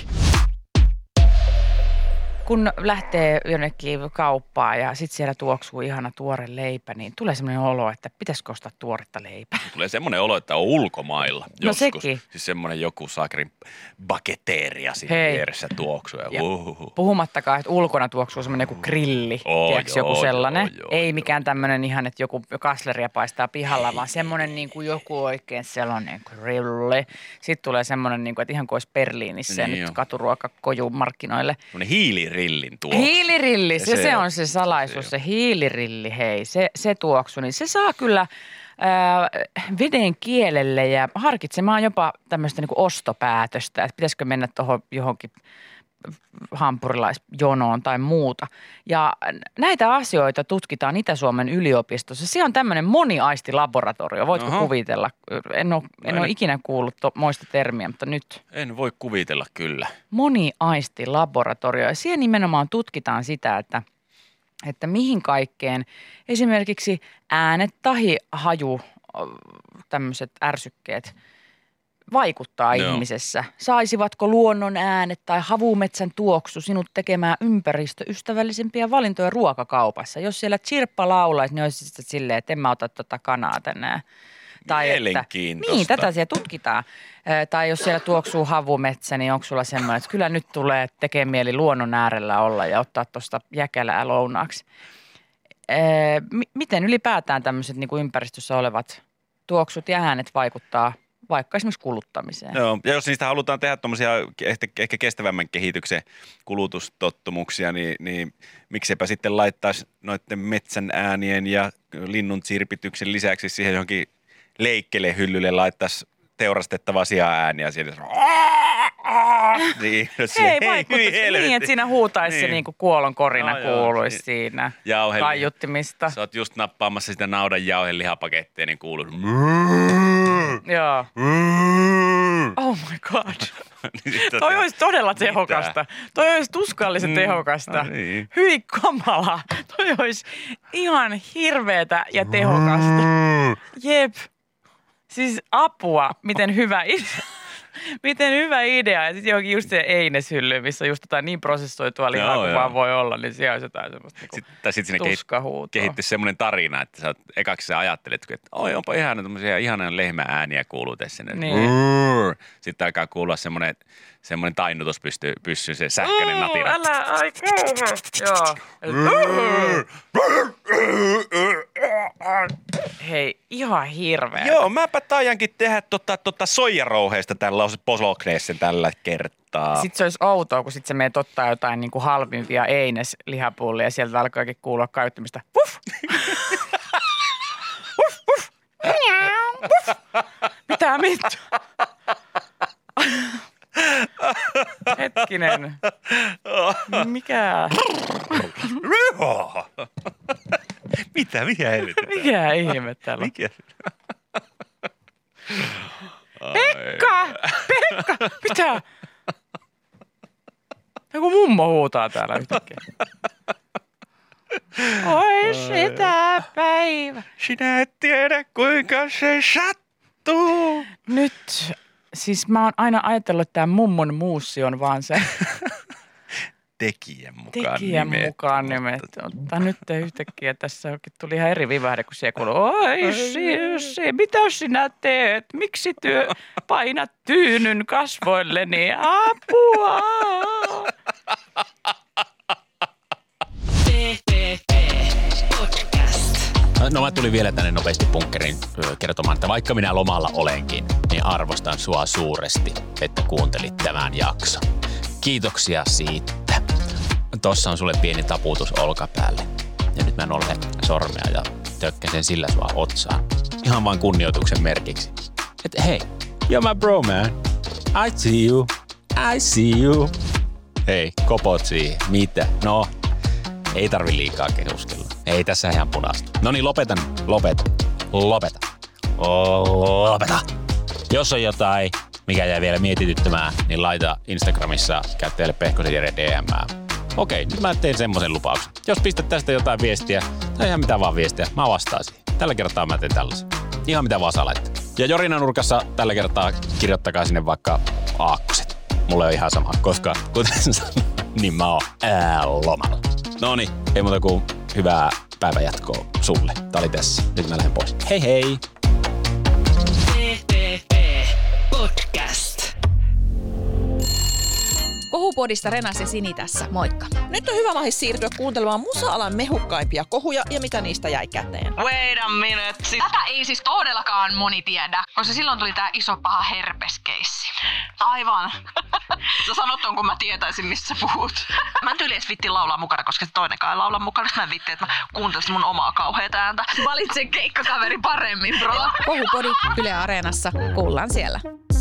Speaker 1: Kun lähtee jonnekin kauppaan ja sitten siellä tuoksuu ihana tuore leipä, niin tulee semmoinen olo, että pitäisikö ostaa tuoretta leipää.
Speaker 4: Tulee semmoinen olo, että on ulkomailla
Speaker 1: no joskus. Sekin.
Speaker 4: Siis semmoinen joku sakrin baketeeria siinä vieressä tuoksuu. Ja
Speaker 1: puhumattakaan, että ulkona tuoksuu semmoinen joku grilli, oh, tiedätkö, joku sellainen. Joo, joo, Ei joo. mikään tämmöinen ihan, että joku kasleria paistaa pihalla, Ei. vaan semmoinen niin kuin joku oikein sellainen grilli. Sitten tulee semmoinen, niin kuin, että ihan kuin olisi Berliinissä niin nyt katuruokakoju markkinoille.
Speaker 4: Semmoinen hiili Hiilirillin tuoksu.
Speaker 1: Hiilirilli, se, se, se on se salaisuus, se, se hiilirilli, hei, se, se tuoksu, niin se saa kyllä ää, veden kielelle ja harkitsemaan jopa tämmöistä niin kuin ostopäätöstä, että pitäisikö mennä tuohon johonkin hampurilaisjonoon tai muuta. Ja näitä asioita tutkitaan Itä-Suomen yliopistossa. Se on tämmöinen moniaistilaboratorio. Voitko Oho. kuvitella? En ole, en ole ikinä kuullut to, moista termiä, mutta nyt.
Speaker 4: En voi kuvitella kyllä.
Speaker 1: Moniaistilaboratorio. Ja siellä nimenomaan tutkitaan sitä, että, että mihin kaikkeen esimerkiksi äänet tai haju, tämmöiset ärsykkeet vaikuttaa no. ihmisessä. Saisivatko luonnon äänet tai havumetsän tuoksu sinut tekemään ympäristöystävällisempiä valintoja ruokakaupassa? Jos siellä chirppa laulaisi, niin olisi sitten silleen, että en mä ota tuota kanaa tänään. Tai
Speaker 4: Mielenkiintoista.
Speaker 1: Että, niin, tätä siellä tutkitaan. E, tai jos siellä tuoksuu havumetsä, niin onko sulla semmoinen, että kyllä nyt tulee tekee mieli luonnon äärellä olla ja ottaa tuosta jäkälää lounaaksi. E, m- miten ylipäätään tämmöiset niin kuin ympäristössä olevat tuoksut ja äänet vaikuttaa vaikka esimerkiksi kuluttamiseen.
Speaker 4: Joo, ja jos niistä halutaan tehdä tuommoisia ehkä kestävämmän kehityksen kulutustottumuksia, niin, niin mikseipä sitten laittaisi noiden metsän äänien ja linnun sirpityksen lisäksi siihen johonkin leikkelehyllylle laittaisi teurastettava sian ääni ja siellä niin,
Speaker 1: Hei, vaikuttaisi niin, että siinä huutaisi niin. se niinku kuolon korina
Speaker 4: no, joo,
Speaker 1: kuuluisi
Speaker 4: si-
Speaker 1: siinä
Speaker 4: Jauheli-
Speaker 1: kaiuttimista.
Speaker 4: Sä oot just nappaamassa sitä naudan jauhelihapakettia, niin kuuluu.
Speaker 1: Joo. Oh my god. Toi olisi todella tehokasta. Toi olisi tuskallisen
Speaker 4: Mm,
Speaker 1: tehokasta.
Speaker 4: no niin.
Speaker 1: Hyi kamala. Toi olisi ihan hirveetä ja tehokasta. Jep. Siis apua, miten hyvä idea. Miten hyvä idea. Ja sitten johonkin just se eineshylly, missä on just jotain niin prosessoitua lihaa
Speaker 4: Joo,
Speaker 1: kuin
Speaker 4: joo.
Speaker 1: vaan voi olla, niin siellä olisi jotain semmoista niinku
Speaker 4: Sitten, tai sitten siinä kehit,
Speaker 1: tuskahuutoa.
Speaker 4: kehittyisi semmoinen tarina, että sä oot, ekaksi sä ajattelet, että oi, onpa ihana tämmöisiä ihana lehmäääniä kuuluu tässä.
Speaker 1: Niin.
Speaker 4: Sitten alkaa kuulua semmoinen, semmoinen tainnutus pystyy, pysyy se sähköinen natina.
Speaker 1: Älä, ai kauhe. Joo. Hei, ihan hirveä.
Speaker 4: Joo, mäpä taiankin tehdä tota, tota soijarouheesta tällä posokneessen tällä kertaa.
Speaker 1: Sitten se olisi outoa, kun sitten se menet ottaa jotain niin kuin halvimpia eines-lihapullia ja sieltä alkaakin kuulua kaiuttimista. Puff! Puff, puff! Miau, puff! Mitä, mitä? Hetkinen. Mikä?
Speaker 4: Mitä, mikä helvetti?
Speaker 1: Mikä ihme täällä?
Speaker 4: Mikä?
Speaker 1: Pekka! Pekka! Mitä? Joku mummo huutaa täällä yhtäkkiä. Oi sitä päivä.
Speaker 4: Sinä et tiedä, kuinka se sattuu.
Speaker 1: Nyt, siis mä oon aina ajatellut, että tämä mummon muussi on vaan se
Speaker 4: Tekijän mukaan
Speaker 1: tekijän
Speaker 4: nimetty,
Speaker 1: mukaan
Speaker 4: mutta-
Speaker 1: nimetty. Mutta nyt yhtäkkiä tässä oikein tuli ihan eri vivähde, kun siellä kuuluu, oi Sirsi, mitä sinä teet? Miksi työ painat tyynyn kasvoilleni? Apua!
Speaker 2: P P P Podcast.
Speaker 3: No mä tulin vielä tänne nopeasti bunkkerin ö, kertomaan, että vaikka minä lomalla olenkin, niin arvostan sua suuresti, että kuuntelit tämän jakson. Kiitoksia siitä. Tossa on sulle pieni taputus olkapäälle. Ja nyt mä nolle sormea ja tökkäsen sillä sua otsaan. Ihan vaan kunnioituksen merkiksi. Että hei, you're my bro man. I see you. I see you. Hei, kopot siihen. Mitä? No, ei tarvi liikaa kehuskella. Ei tässä ihan punastu. No niin, lopetan. Lopeta. Lopeta. Lopeta. Jos on jotain, mikä jää vielä mietityttämään, niin laita Instagramissa käyttäjälle Pehkosen Jere D M:ää. Okei, nyt mä teen semmoisen lupauksen. Jos pistät tästä jotain viestiä, tai ihan mitä vaan viestiä, mä vastaan siihen. Tällä kertaa mä teen tällaisen. Ihan mitä vaan saa laittaa. Ja Jorina nurkassa tällä kertaa kirjoittakaa sinne vaikka aakkoset. Mulle on ihan sama, koska kuten sanoin, niin mä oon ää, lomalla. Noniin, ei muuta kuin hyvää päivänjatkoa sulle. Tää oli tässä. Nyt mä lähden pois. Hei hei!
Speaker 2: P P P Podcast.
Speaker 7: Kohupodista Renas ja Sini tässä, moikka.
Speaker 8: Nyt on hyvä mahis siirtyä kuuntelemaan musa-alan mehukkaimpia kohuja ja mitä niistä jäi käteen.
Speaker 9: Wait a minute.
Speaker 10: Tätä ei siis todellakaan moni tiedä, koska silloin tuli tää iso paha herpeskeissi.
Speaker 9: Aivan. Sä sanot ton, kun mä tietäisin, missä puhut. Mä en tyyli edes vitti laulaa mukana, koska se toinenkaan ei laula mukana. Mä en vitti, että mä kuuntelisin mun omaa kauheata ääntä.
Speaker 10: Valitse keikkakaveri paremmin, bro.
Speaker 7: Kohupodi Yle Areenassa, kuullaan siellä.